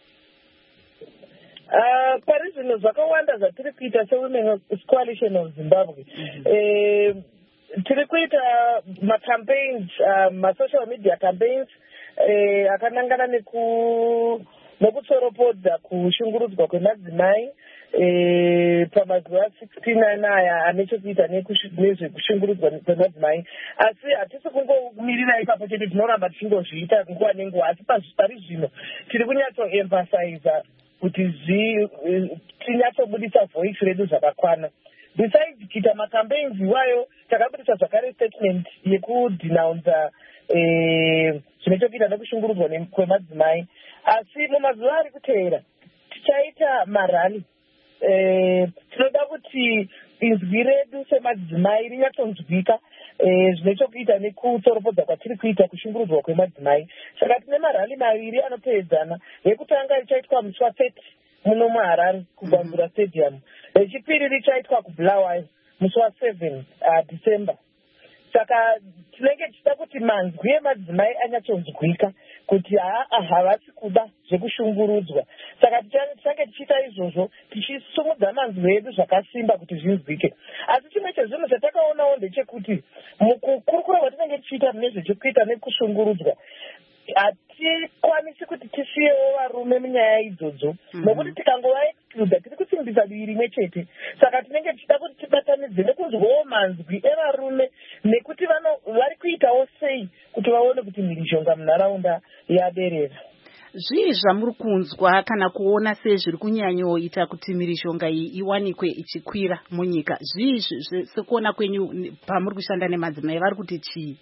Uh, pari zvino zvakawanda zvatiri kuita seWomen's Coalition of Zimbabwe. Mm-hmm. eh, tiri kuita macampaigns, uh, masocial media campaigns eh, akanangana neku nekutsoropodza kushungurudzwa kwemadzimai eh pamazuva sixteen aya anechekuita nezvekushungurudzwa kwemadzimai. Asi hatisi kungomirira ipapo chete, tinoramba tichingozviita nguva nenguva, asi pari zvino tiri kunyatsoemphasize kuti tinyatsobudisa voice redu zvakakwana. Besides kuita macampaigns iwayo, takabudisa zvakare statement yekudhinaunza eh zvinechekuita nekushungurudzwa kwemadzimai. Asi mumazuva ari kuteera tichaita marali. Eh, tinoda kuti inzwi redu semadzimai rinyatsonzwika eh, zvinechekuita nekutsoropodza kwatiri kuita kushungurudzwa kwemadzimai. Saka tine marali maviri anopedzana. Yekutanga richaitwa musi wathirty muno muHarare kuGwambura Stadium. Rechipiri richaitwa kuBulawayo musi waseven uh, December. saka tinenge tichida kuti manzwi emadzimai anyatsonzwika kuti havasi kuda zvekushungurudzwa. Saka tichange tichiita izvozvo tichisumudza manzwi edu zvakasimba kuti zvinzwike. Asi chimwe chezvinhu chatakaonawo ndechekuti mukukurukura kwatinenge tichiita mune zvechekuita nekushungurudzwa hatikwanisi kuti tisiyewo varume munyaya idzodzo nokuti tikangova excluda tiri kusimbisa divi rimwe chete. Saka tinenge tichida kuti tibatanidze nekunzwawo manzwi evarume nekuti vari kuitawo sei kuti vaone kuti mhirizhonga munharaunda yaberera. Zvii zvamuri kunzwa kana kuona sezviri kunyanyoita kuti mhirizhonga iyi iwanikwe ichikwira munyika? Zvii sekuona kwenyu pamuri kushanda nemadzimai vari kuti chii?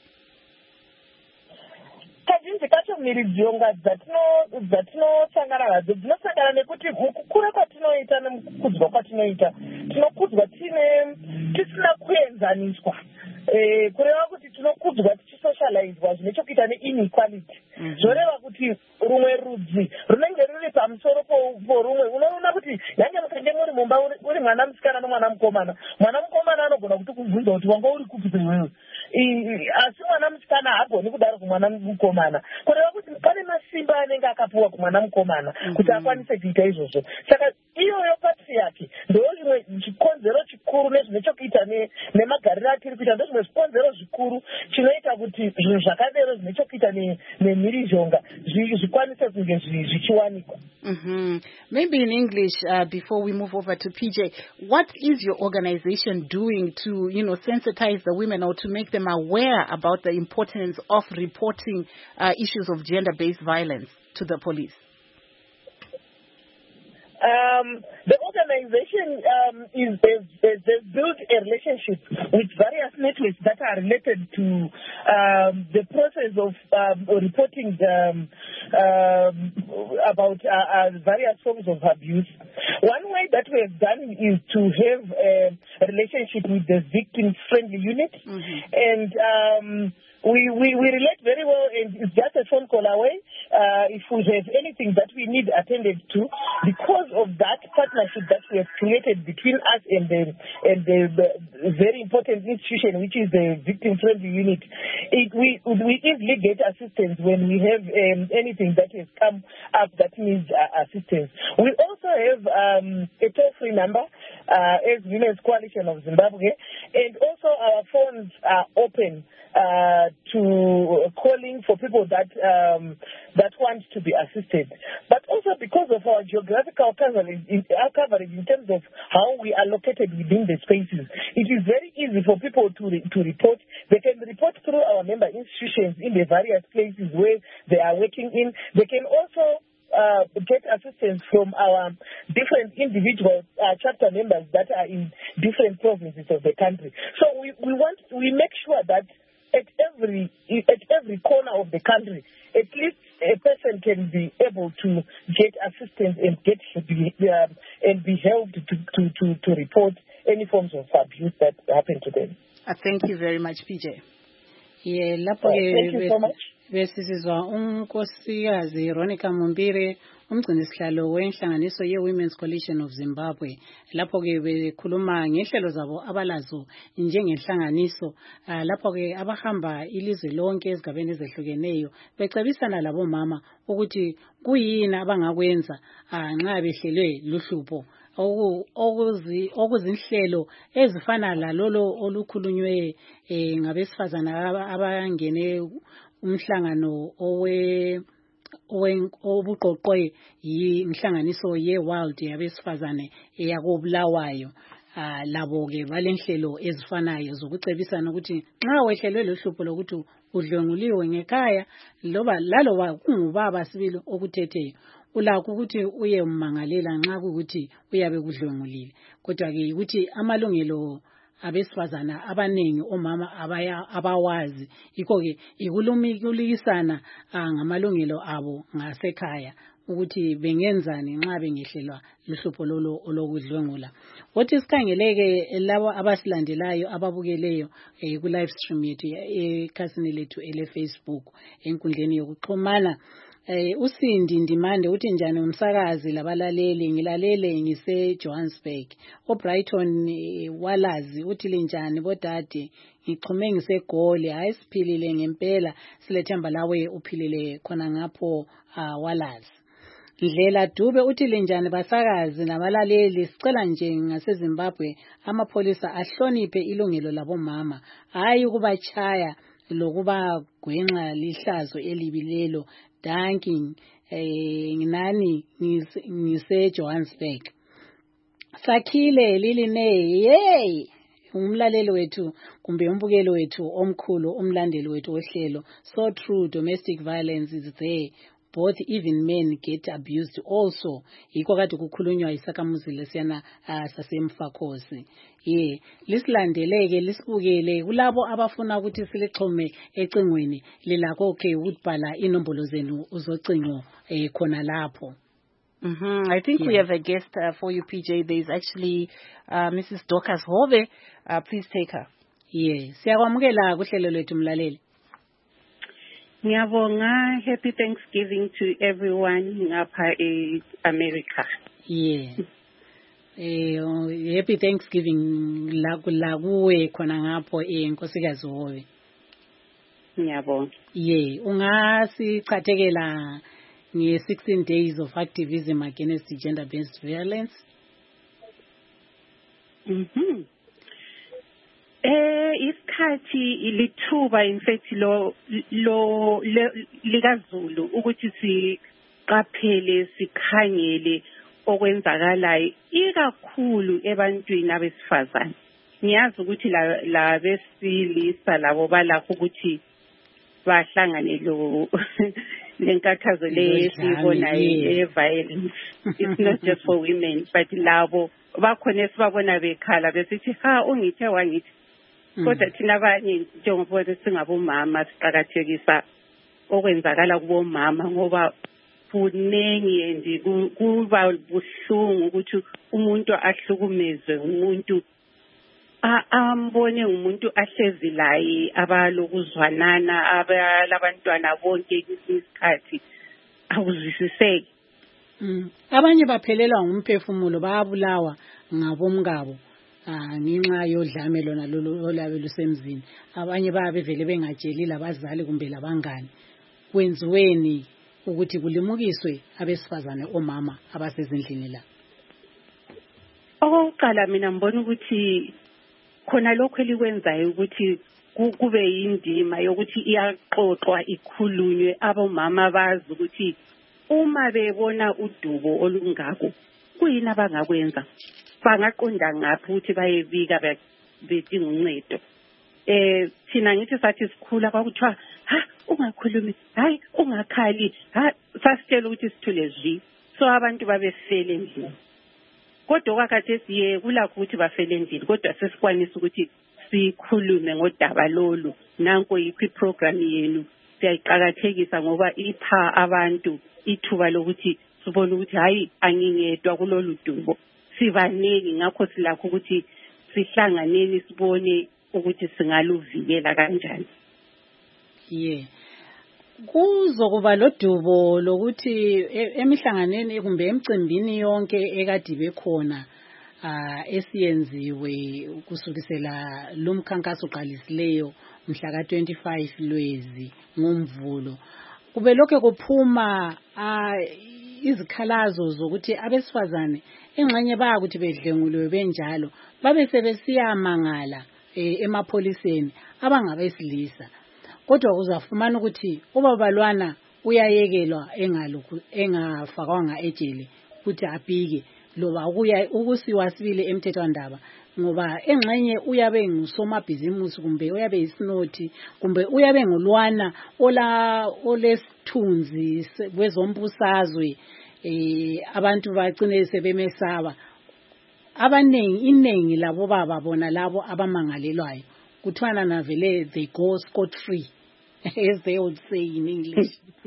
Kazhinji kacho mhirizhonga dzatinosangana nadzo dzinosangana nekuti mukukura kwatinoita nemukukudzwa kwatinoita tinokudzwa tisina kuenzaniswa. Kureva kuti tinokudzwa tichisocializwa zvine chokuita neinequality. Zvoreva kuti rumwe rudzi runenge ruri pamusoro porumwe. Unoona kuti yange mukange muri mumba uri mwana musikana nomwana mukomana, mwana mukomana anogona kuti kubvunza kuti wanga uri kupi iwewe, asi mwana musikana haagoni kudaro kumwana mukomana. Kureva kuti pane masimba anenge akapuwa kumwana mukomana kuti akwanise kuita izvozvo. Saka iyoyo patriarchy ndo zvimwe chikonzero chikuru nezvine chokuita nemagariro atiri kuita, ndo zvimwe zvikonzero zvikuru chinoita kuti zvinhu zvakadero zvine chokuita nemhirizhonga zvikwanise kunge zvichiwanikwa. Maybe in English, uh, before we move over to P J, what is your organization doing to, you know, sensitize the women or to make them aware about the importance of reporting uh, issues of gender-based violence to the police? Um, the organization um, is has built a relationship with various networks that are related to um, the process of um, reporting um, um, about uh, uh, various forms of abuse. One way that we have done is to have a relationship with the victim-friendly unit, mm-hmm. and um, we, we, we relate very well, and it's just a phone call away uh, if we have anything that we need attended to. Because of that partnership that we have created between us and the, and the, the very important institution, which is the victim-friendly unit, it, we, we easily get assistance when we have um, anything that has come up that needs uh, assistance. We also have um, a toll-free number uh, as Women's Coalition of Zimbabwe, and also our phones are open Uh, to calling for people that um, that want to be assisted. But also because of our geographical coverage in, our coverage in terms of how we are located within the spaces, it is very easy for people to re- to report. They can report through our member institutions in the various places where they are working in. They can also Uh, get assistance from our different individual uh, chapter members that are in different provinces of the country. So we, we want we make sure that at every at every corner of the country, at least a person can be able to get assistance and get be, uh, and be helped to, to, to, to report any forms of abuse that happen to them. Uh, thank you very much, P J. Yeah, uh, thank you so much. Besizizwa unkosikazi Veronica Mumbire umgcinisihlalo wenhlanganiso ye-Women's Coalition of Zimbabwe. Lapho ke bekhuluma ngehlelo zabo abalazo njengenhlanganiso, lapho ke abahamba ilizwe lonke ezigabeni ezehlukeneyo becebisana labo mama ukuthi kuyini abangakwenza nxa behlelwe luhlupho okuzinhlelo ezifana lalolo olukhulunywe ngabesifazana abangene umhlangano owe obuqoqwe yinhlanganiso ye-World yabesifazane eyakobulawayo. Labo ke balenhlelo ezifanayo zokucebisana ukuthi nxa wehlelwe lohlupho lokuthi udlwenguliwe ngekhaya loba laloba kungubaba sibili okuthetheyo, ulakho ukuthi uye umangalela nxa ukuthi uyabe kudlwengulile. Kodwa ke ukuthi amalungelo abesifazana abanengi omama abaya abawazi, iko ke ikulumikisana ngamalungelo abo ngasekhaya ukuthi bengenzani nxa bengehlelwa luhlupho lolo olokudlwengula. Wothi sikhangeleke labo abasilandelayo ababukeleyo ku live stream yethu ekhasini lethu ele Facebook enkundleni yokuxhumana. Eh uSindi Ndimande uthi njani umsakazi labalaleli ngilalele ngise Johannesburg. OBrighton walazi uthi linjani bodade ngixhume ngisegoli hayi siphilile ngempela silethemba lawe uphilile khona ngapho walazi. Ndlela Dube uthi linjani basakazi nabalaleli sicela nje ngaseZimbabwe amapholisa ahloniphe ilungelo labomama hayi ukubachaya lokuba gwenxa lihlazo elibilelo. Danking eh nginani ngise Johannesburg. Sakhile Liline yey umlaleli wethu kumbe umbukeli wethu omkhulu umlandeli wethu ohlelo. So true, domestic violence is there. Both even men get abused also. Yiko kade kukhulunywa isakamuzi lesiyana sasemfakosi. Yeah, lisilandeleke lisibukele kulabo abafuna ukuthi silixhome ecingweni lilakho okay ukubhala inombolo zenu uzocingo eh khona lapho. Mhm. I think yeah. we have a guest uh, for you, P J. There is actually uh, Missus Dorcas Hove. Uh, please take her. Yeah, siyakwamukela kuhlelo lwethu mlaleli. Ngiyabonga, happy Thanksgiving to everyone ngapha eAmerica. Yeah. Eh happy Thanksgiving la la kuwe khona ngapho enkosikazi Hove. Ngiyabonga. Yeah, ungasichathekela nge sixteen days of activism against gender based violence. Mhm. Eh isikhathi ilithuba in fact lo lo likaZulu ukuthi siqaphele sikhangele okwenzakalayo ikakhulu ebantwini abesifazane. Ngiyazi ukuthi la la besilisa labo balakho ukuthi bahlangane lo lenkathazo lesibona e-violence. It's not just for women but labo bakhona esibabona bekhala besithi ha ungithe wangithi kodwa thina abanye njengoba singabomama siqhakathekisa okwenzakala kubomama ngoba kunengi and kuba buhlungu ukuthi umuntu ahlukumezwe umuntu ambone umuntu ahlezi laye abalokuzwanana abalabantwana bonke isikhathi akuzwisiseki. Abanye baphelelwa ngumphefumulo bayabulawa ngabomngabo ah ngenxa yodlame lona lolu olabe lusemzini. Abanye babevele bengatsheli labazali kumbe labangani. Kwenziweni ukuthi kulimukiswe abesifazane omama abasezindlini la? Okokuqala mina ngibona ukuthi khona lokho elikwenzayo ukuthi kube yindima yokuthi iyaxoxwa ikhulunywe abomama bazi ukuthi uma bebona udubo olungako kuyini abangakwenza bangaqonda ngaphi ukuthi bayebika bedinga uncedo. Eh thina ngithi sathi sikhula kwakuthiwa ha ungakhulumi hayi ungakhali ha sasitshela ukuthi sithule zwi so abantu babefele endlini. Kodwa kwakathe siye kulakho ukuthi bafele endlini kodwa sesikwanisa ukuthi sikhulume ngodaba lolu nanko yikho iprogram yenu siyayiqhakathekisa ngoba ipha abantu ithuba lokuthi sibone ukuthi hayi angingedwa kulolu dubo sibaneki ngakho silakho ukuthi sihlanganeni sibone ukuthi singaluvikela kanjani. Yeah. Kuzokuba lodubo lokuthi emihlanganeni kumbe emcimbini yonke ekadibe khona ah esiyenziwe kusukisela lo mkhankaso uqalisileyo mhla ka twenty-five Lwezi ngoMvulo kube lokho kuphuma izikhalazo zokuthi abesifazane engxenye baya ukuthi bedlenguliwe benjalo babe sebesiyamangala emapholiseni abangabesilisa. Kodwa uzafumana ukuthi ubabalwana uyayekelwa engalukhu engafakwanga ejele ukuthi abike loba ukuya ukusiwasibile emthethwandaba ngoba engxenye uyabe ngusomabhizimusi kumbe uyabe isinothi kumbe uyabe ngolwana ola olesithunzi kwezombusazwe eh abantu bagcine sebemesaba. Abanengi inengi labo baba bona labo abamangalelwayo kuthiwana navele they go scot free as they would say in English.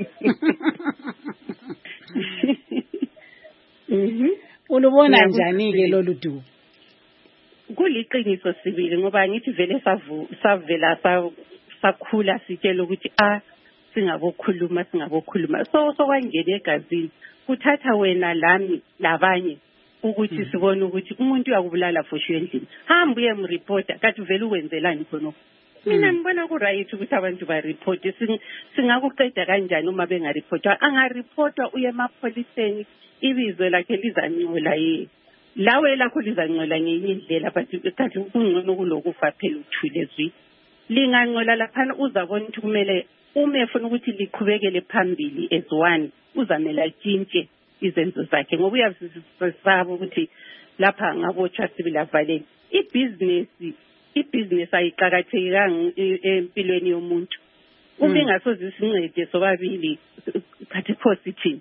Mhm. Ulubona njani ke lolu dubo? Kuliqiniso sibili ngoba ngithi vele savu savela sakhula sitshela ukuthi ah singabokhuluma singabokhuluma so sokwangena egazini kuthatha wena lami labanye ukuthi sibone ukuthi umuntu uyakubulala for sure endlini hamba uye mreporta kathi vele ukwenzelani khonokho mina ngibona ku right ukuthi abantu ba report singakuqeda kanjani uma bengareport angareport uye emapholiseni ibizo lakhe lizancola ye lawe lakho lizancola ngenye indlela but kathi kungcono kulokufa phela uthule zwi lingancola lapha uzabona ukuthi kumele uma efuna ukuthi liqhubekele phambili as one uzamela tshintshe izenzo zakhe ngoba uyazisaba ukuthi lapha ngabotshwa civil violence ibusiness ibusiness ayiqhakathekanga empilweni yomuntu uma ingasoze isincede sobabili kathi positive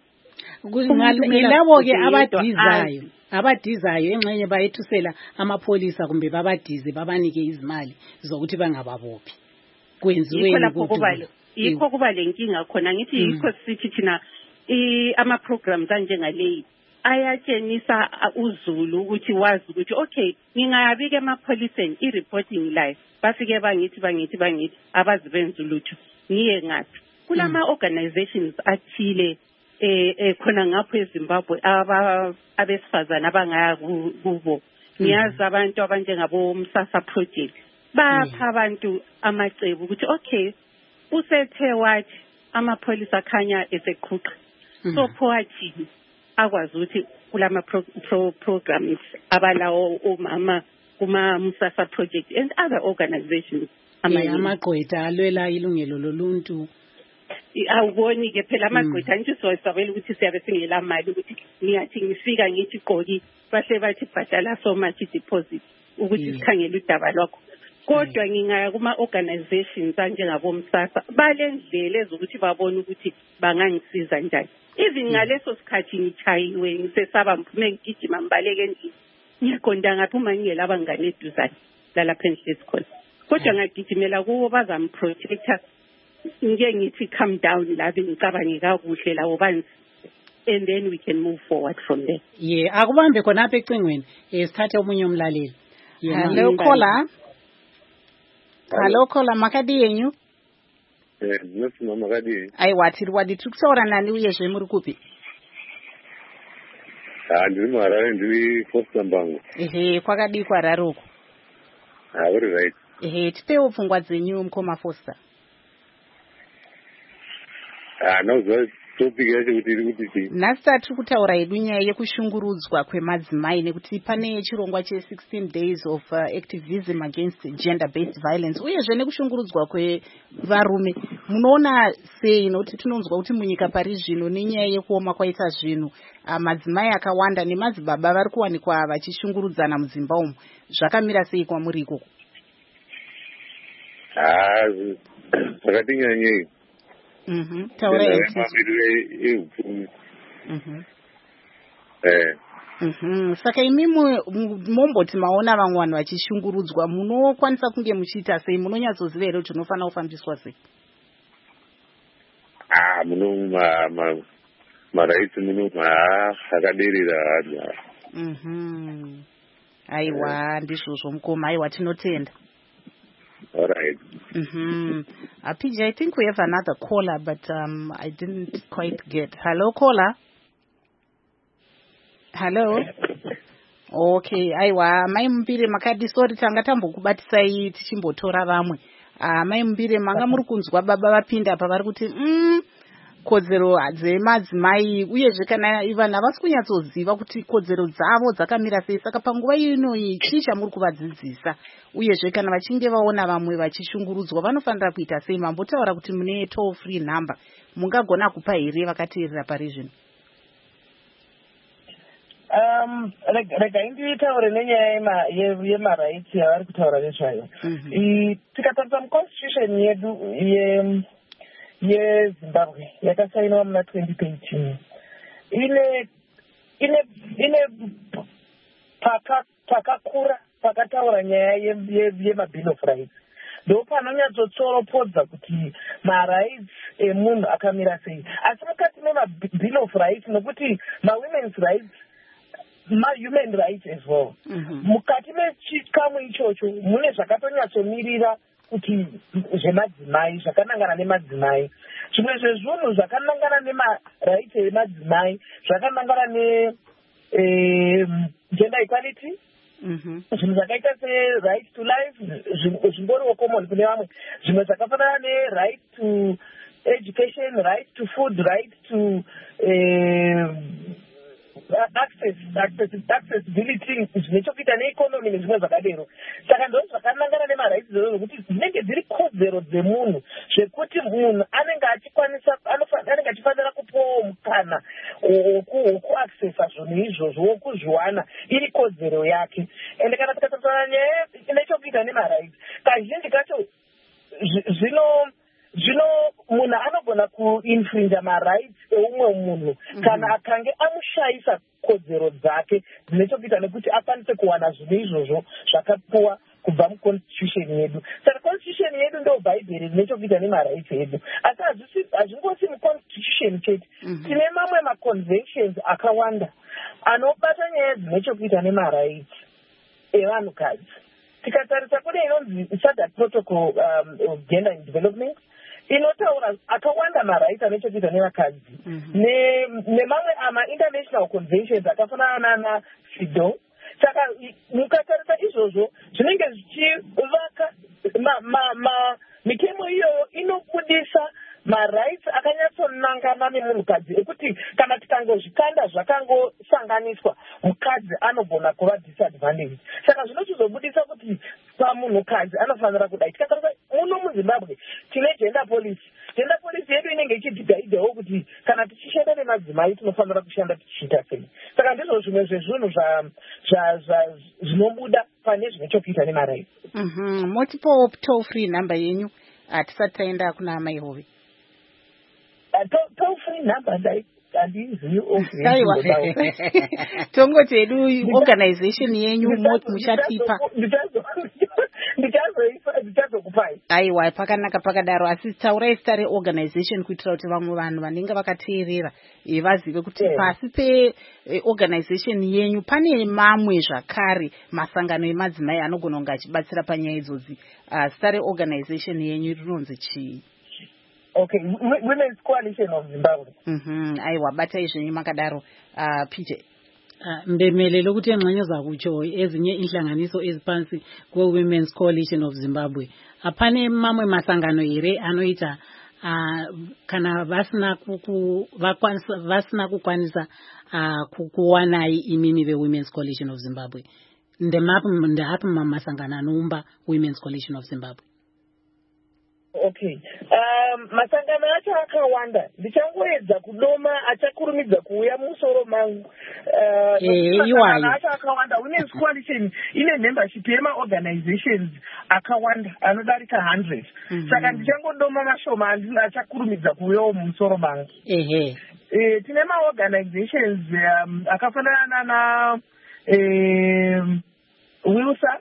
ngilabo ke abadizayo abadizayo engxenye bayethusela amapolisa kumbe babadize babanike izimali zokuthi bangababophi kwenziweni lapho kubale yikho kuba lenkinga khona ngithi yikho sithi thina ama programs anjengaleyi ayatshenisa uzulu ukuthi wazi ukuthi okay ngingayabika emapholiseni i-reporting live bafike bangithi bangithi bangithi abazi benza ulutho ngiye ngathi kulama organizations athile eh khona ngapho eZimbabwe aba abesifazana abangaya kubo ngiyazi abantu abanjengabo Msasa project bapha abantu amacebo ukuthi okay usethe wathi amapolisa khanya eseqhuqa so phowathi akwazi ukuthi kulama programs abalawo omama kuma Msasa project and other organizations amagqwetha alwela ilungelo loluntu awuboni ke phela amagqwetha nje sizobela ukuthi siyabe singela mali ukuthi ngiyathi ngifika ngithi gqoki bahle bathi bhadala so much deposit ukuthi sikhangele udaba lwakho kodwa ngingaya kuma organizations anjengabo Msasa balendlela ezokuthi babone ukuthi bangangisiza njani even ngaleso sikhathi ngichayiwe ngisesaba mphume ngigijima mbaleke endlini ngiyakonda ngaphi uma ngingela abangane eduzane lalapha endlini esikhona kodwa ngagijimela kuwo bazamprotector ngeke ngithi calm down la bengicabange kakuhle lawo banzi and then we can move forward from there. Yeah, akubambe khona apha ecingweni esithathe omunye umlaleli. Hello caller. Hello caller makadi yenyu? Eh, nasi mama makadi. Ai wathi wadi tukusora nani uyezwe muri kupi? Ah, ndiri marare ndiri Foster Mbango. Ehe, kwakadi kwa raruko. Ah, very right. Ehe, tipewo pfungwa dzenyu mkoma Foster. Ah, no, so topic yacho kuti iri kuti nasta tiri kutaura yedu nyaya yekushungurudzwa kwemadzimai nekuti pane chirongwa che sixteen days of uh, activism against gender based violence uyezve nekushungurudzwa kwevarume munoona sei nokuti tinonzwa kuti munyika pari zvino nenyaya yekuoma kwaita zvinhu uh, madzimai akawanda nemadzibaba vari kuwanikwa vachishungurudzana mudzimba umu zvakamira sei kwamuri ikoko? ah zvakati nyanyei. Mhm. Taura yetu. Mhm. Eh. Mhm. Saka imi momboti maona vamwe vanhu vachishungurudzwa munokwanisa kunge muchiita sei munonyatsoziva here kuti unofanira kufambiswa sei? Ah, muno ma ma maraiti muno ma akaderera. Mhm. Aiwa ndizvozvo mukoma aiwa tinotenda. All right. Mm-hmm. Uh, P J, I think we have another caller, but um, I didn't quite get. Hello, caller. Hello. Okay, aiwa mai mumbire makadi sorry tanga tambokubatisai tichimbotora vamwe. Ah mai mumbire manga muri kunzwa baba vapinda apa vari kuti mm kodzero dzemadzimai uyezve kana ivana vasi kunyatsoziva kuti kodzero dzavo dzakamira sei saka panguva ino ichi chamuri kuvadzidzisa uyezve kana vachinge vaona vamwe vachishungurudzwa vanofanira kuita sei mambotaura kuti mune toll free number mungagona kupa here vakateerera pari zvino? Um, rega inditaure nenyaya yemaraiti yavari kutaura nezvayo. Tikatarisa muconstitution yedu ye yeZimbabwe yakasainiwa muna twenty thirteen ine ine ine paka pakakura pakataura nyaya yemabill of rights ndo panonyatsotoropodza kuti marights emunhu akamira sei asi mukati memabill of rights nokuti mawomen's rights ma-human rights as well mukati mechikamu ichocho mune zvakatonyatsomirira kuti zvemadzimai zvakanangana nemadzimai zvimwe zvezvinhu zvakanangana nemaraiti emadzimai zvakanangana ne gender equality, zvinhu zvakaita se-right to life zvimboriwo common kune vamwe, zvimwe zvakafanana ne-right to education, right to food, right to access, accessibility, zvine chokuita neeconomy nezvimwe zvakadero. Saka ndo zvakanangana nemarights zvokuti dzinenge dziri kodzero dzemunhu zvekuti munhu anenge achikwanisa anenge achifanira kupiwawo mukana wokuaccessa zvinhu izvozvo wokuzviwana iri kodzero yake. Ende kana tikatarisana nyaya nechokuita nemarights, kazhinji kacho zvino zvino munhu anogona kuinfrinja marights eumwe munhu kana akange amushayisa kodzero dzake dzine chokuita nekuti akwanise kuwana zvinhu izvozvo zvakapuwa kubva muconstitution yedu. Saka constitution yedu ndo bhaibheri rine chokuita nemarights edu, asi hazvingosi muconstitution chete. Tine mamwe maconventions akawanda anobata nyaya dzine chokuita nemarights evanhukadzi. Tikatarisa kune inonzi SADC protocol um, of gender and development inotaura akawanda marights anochokuita nevakadzi nemamwe ama-international conventions akafanana naFIDO. Saka mukatarisa izvozvo zvinenge zvichivaka mitemo iyoyo inobudisa marights akanyatsonangana nemunhukadzi ekuti kana tikangozvikanda zvakangosanganiswa mukadzi anogona kuva disadvantage. Saka zvinochizobudisa kuti pamunhukadzi anofanira kudai. Tikatarisa muno muZimbabwe tine gender policy. Gender policy yedu inenge ichidhigaidhawo kuti kana tichishanda nemadzimai tinofanira kushanda tichiita sei. Saka ndizvo zvimwe zvezvinhu zvinobuda pane zvine chokuita nemarights. Motipo toll free number yenyu hatisati taenda kuna mai Hove. Toll free number ndai handizivi tongoti hedu organization yenyu muchatipa ndichazokupai. Aiwa, pakanaka pakadaro, asi taurai zita reorganization kuitira kuti vamwe vanhu vanenge vakateerera vazive kuti pasi peorganization yenyu pane mamwe zvakare masangano emadzimai anogona kunge achibatsira panyaya idzodzi. Zita reorganization yenyu rinonzi chii? Okay, Women's Coalition of Zimbabwe. Mhm, aiwa, batai zvenyu makadaro. uh, P J. Uh, mbemelelo kuti engxenye zakutsho ezinye inhlanganiso eziphansi kwe-Women's Coalition of Zimbabwe apane mamwe masangano here anoita uh, kana vasina kuku vakwanisa vasina kukwanisa uh, kuwanai imimi ve-Women's Coalition of Zimbabwe. Ndemapo ndapo masangano anoumba Women's Coalition of Zimbabwe. Okay. Um, masangano acho akawanda. Ndichangoedza kudoma achakurumidza kuuya musoro mangu. Uh, masangano acho akawanda. Women's Coalition ine membership yema-organizations akawanda anodarika one hundred. Mm-hmm. Saka ndichangodoma mashoma andina achakurumidza kuuyawo musoro mangu. Ehe. Eh, tine ma-organizations um, akafanana na um, Wilsa,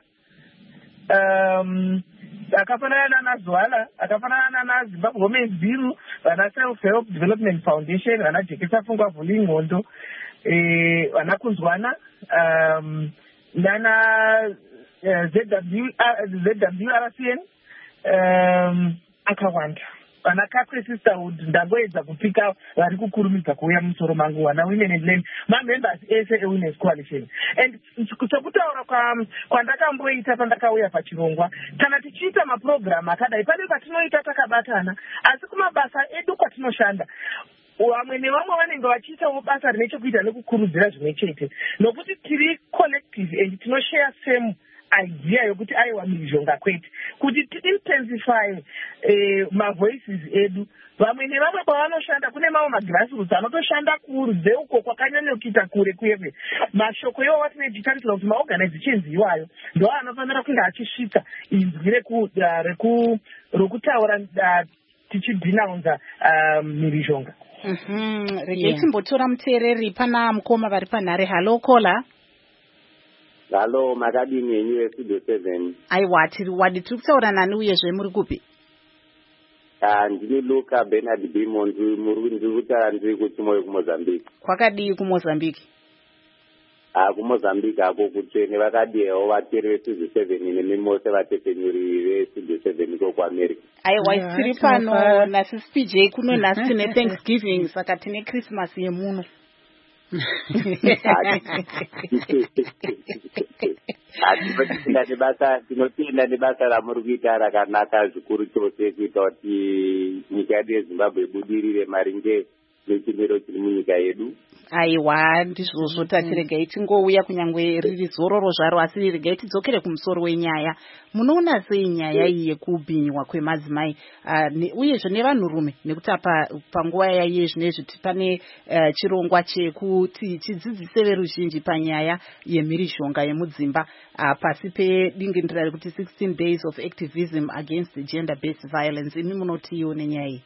um, akafanana na Zwala, akafanana na Zimbabwe Women's Bureau, vana Self Help Development Foundation, vana Jekesa Fungwa Vuli Ngondo, eh, vana Kuzwana, um, nana uh, Z W, uh, Z W R C N, um, akawanda. Vana Kakwe Sisterhood ndagoedza kupika vari kukurumidza kuuya musoro mangu, vana Women and Men, ma-members ese e-Women's Coalition. And sekutaura kwandakamboita pandakauya pachirongwa, kana tichiita maprogram akadai pane patinoita takabatana, asi kumabasa edu kwatinoshanda vamwe nevamwe vanenge vachiitawo basa rine chokuita nekukurudzira zvimwe chete, nokuti tiri collective and tinoshare same idea yokuti aiwa mizhonga kwete kuti ti-intensify eh, ma-voices edu. Vamwe nevamwe pavanoshanda kune mamwe ma-grassroots anotoshanda kunze uko kwakanyanyokita kure kweve. Mashoko iwo watinejitarisira kuti ma-organizations iwayo ndo anofanira kunge achisvika inzwi rekutaura tichidhinaunza mhirizhonga. Regai timbotora muteereri, pana mukoma vari panhare. Halo kola. Halo, makadini yenyu estudio seven. Aiwa, tiri wadi tiri kutaura nani uyezve muri kupi? Ah, ndini Luka Bernard Bimondu, muri ndiri kutaura ndiri kuchimoyo kuMozambique. Kwakadii kuMozambique? kumozambique ako kutsvene vakadiyewo vateri vesidhi seven nemimose vatepenyuri vesidhi seven ko kuamerica. aiwa tiri pano nasisi P J kuno nhasi tine Thanksgiving saka tine Christmas yemuno. tinotenda nebasa ramuri kuita rakanaka zvikuru chose kuita kuti nyika yedu yezimbabwe ibudirire maringe nechimiro chiri munyika yedu. aiwa ndizvozvo tatiregai tingouya kunyangwe riri zororo zvaro asi regai tidzokere kumusoro wenyaya. Munoona sei nyaya iyi yekubhinywa kwemadzimai uh, uyezve nevanhurume nekuti apa panguva yaiye zvinezvi pane uh, chirongwa chekuti chidzidzise veruzhinji panyaya yemhirizhonga yemudzimba uh, pasi pedingindira rekuti sixteen days of activism against gender based violence. Imi munotiiwo nenyaya iyi?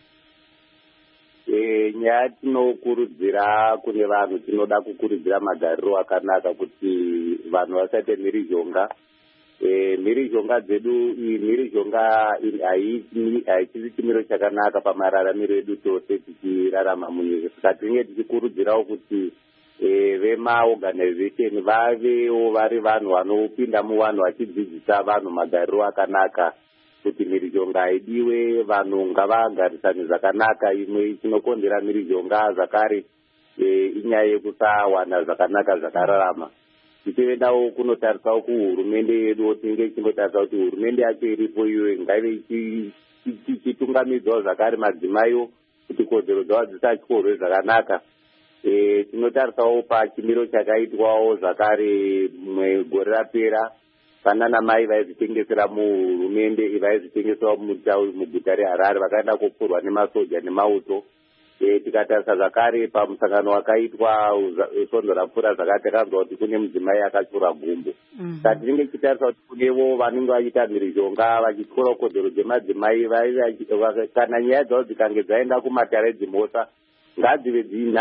E, nyaya tinokurudzira kune vanhu tinoda kukurudzira magariro akanaka kuti vanhu vasaite mhirizhonga. E, mhirizhonga dzedu mhirizhonga haichisi chimiro chakanaka pamararamiro edu tose tichirarama munyika. Saka tinenge tichikurudzirawo kuti e, vemaorganization vavewo vari vanhu vanopinda muvanhu vachidzidzisa vanhu magariro akanaka kuti mhirizhonga haidiwe, vanhu ngavagarisane zvakanaka. Imwe chinokonzera mhirizhonga zvakare e, inyaya yekusawana zvakanaka zvakararama. Tichiendawo kunotariswawo kuhurumende yedu tinenge ichingotarisa kuti hurumende yacho iripo iwe ngaive ichitungamidzwawo zvakare madzimaiwo kuti kodzero dzavo dzisatyorwe zvakanaka. E, tinotarisawo pachimiro chakaitwawo zvakare mwe gore rapera vanana mai vaizvitengesera muhurumende vaizvitengesera muguta reHarare vakaenda kupfurwa nemasoja nemauto. E, tikatarisa zvakare pamusangano wakaitwa svondo rapfuura zvakati takanzwa kuti kune mudzimai akachura gumbo. Saka tinenge tichitarisa kuti kunevo vanenge vachiita mhirizhonga vachityora kodzero dzemadzimai kana nyaya dzavo dzikange dzaenda kumatare dzimhosa ngadzive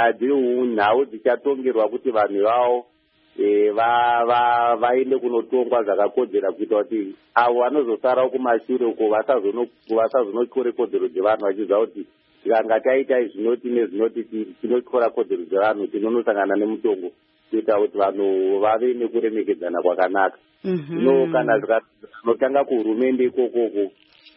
nhau dzichatongerwa kuti vanhu vavo E, va va vaende kunotongwa zvakakodzera kuita kuti avo vanozosarawo kumashure uko vasazonotyore kodzero dzevanhu vachiziva kuti tikanga taita zvinoti nezvinoti tinotyora kodzero dzevanhu tinonosangana nemutongo kuita kuti vanhu vave nekuremekedzana kwakanaka. Zvino kana zvinotanga kuhurumende ikokoko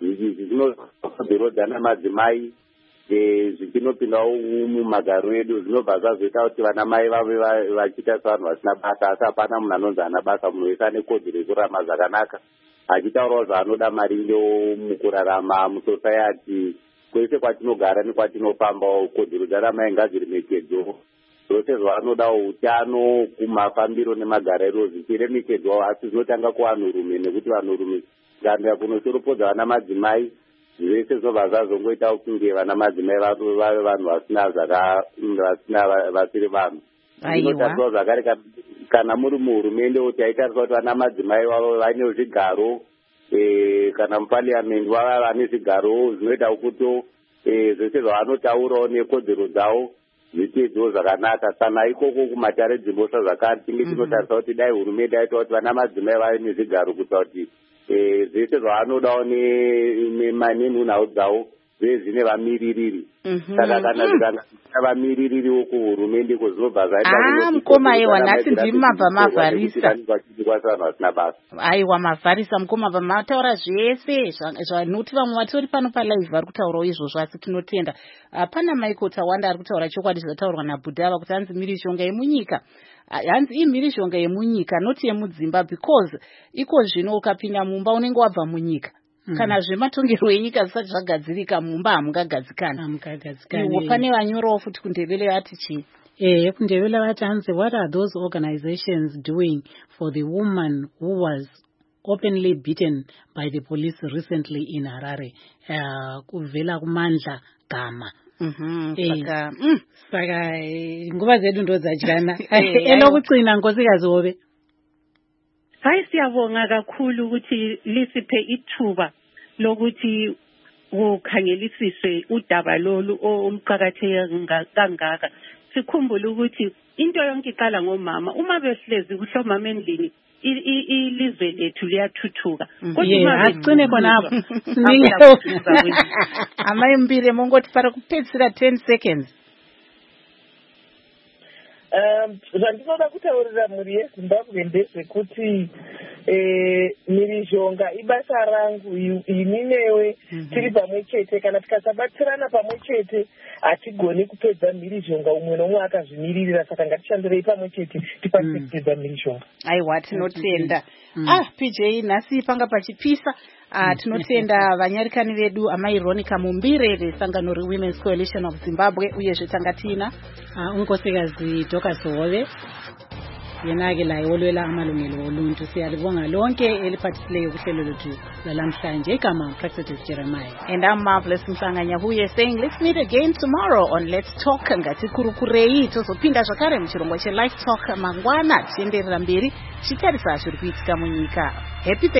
zvinodzodzana madzimai zvichinopindawo mumagariro edu zvinobva zvazoita kuti vana mai vave vachiita sevanhu vasina basa asi hapana munhu anonzi ana basa. Munhu wese ane kodzero yekurarama zvakanaka achitaurawo zvaanoda maringewo mukurarama musosayati kwese kwatinogara nekwatinofambawo. Kodzero dzaramai ngadziremekedzwawo zvose zvavanodawo utano kumafambiro nemagariro zvichiremekedzwawo asi zvinotanga kuvanhurume nekuti vanhurume ngandira kunotoropodza vana madzimai zvese zvobva zvazongoita kunge vana madzimai vave vanhu vasina vasina vasiri vanhu. Zvinotariswa zvakare kana muri muhurumende kuti aitariswa kuti vana madzimai vavo vane zvigaro kana mupariamendi vava vane zvigaro zvinoita kuti zvese zvavanotaurawo nekodzero dzavo zviteedzwo zvakanaka. Kana ikoko kumatare dzimbosa zvakare tinge tinotarisa kuti dai hurumende aita kuti vana madzimai vave nezvigaro kuita kuti zvese zvavanodawo nenhunhau dzavo zve zvine vamiririri. Saka kana zvikanga vamiriririwo kuhurumende ko zvinobva zvaita mukoma aiwa nhasi ndimi mabva mavharisa vanhu vasina basa. aiwa mavharisa mukoma bva mataura zvese zvanuti vamwe vatori pano palive vari kutaurawo izvozvo asi tinotenda pana Michael Tawanda ari kutaura chokwadi zvataurwa naBhudhava kuti hanzi mhirizhonga yemunyika hanzi imhirizhonga yemunyika not yemudzimba because iko zvino ukapinda mumba unenge wabva munyika. Mm. Kana zvematongerwo enyika zvisati zvagadzirika mumba hamungagadzikana. Hamungagadzikana. Pane vanyorawo futi kuNdebele vati chii? Eh, kuNdebele vati hanzi what are those organizations doing for the woman who was openly beaten by the police recently in Harare? Uh, kuvela kumandla Gama. Mhm. Eh, saka mm. saka nguva zedu ndo dzadyana. Elokugcina nkosikazi Hobe. Hayi siyabonga kakhulu ukuthi lisiphe ithuba lokuthi ukhangelisiswe udaba lolu omqhakatheke kangaka. Sikhumbule ukuthi into yonke iqala ngomama. Uma behlezi kuhlomama endlini ilizwe lethu liyathuthuka. Kodwa asicine khonapho. Amayimbile mongoti para kupedzisira ten seconds. Um, zvandinoda kutaurira mhuri yeZimbabwe ndezvekuti eh, mhirizhonga ibasa rangu, ini newe tiri pamwe chete. Kana tikasabatsirana pamwe chete hatigoni kupedza mhirizhonga, umwe nomwe akazvimiririra. Saka ngatishandirei pamwe chete tikwanise kupedza mhirizhonga. Aiwa, tinotenda. Ah, P J, nhasi panga pachipisa. Uh, tinotenda vanyarikani vedu amai Ronica Mumbire vesangano reWomen's Coalition of Zimbabwe uyezve tangatina uh, unkosikazi Dorcas Hove yenake la yolwela amalungelo oluntu. Siyalibonga lonke eliphathisileyo kuhlelo lwethu lalamhlanje. Igama Praxedes Jeremiah. And I'm Marvelous Msanganyahuye saying let's meet again tomorrow on Let's Talk. Ngati kurukurei tozopinda zvakare muchirongwa che Live Talk mangwana tienderera mberi chitarisa zviri kuitika munyika. Happy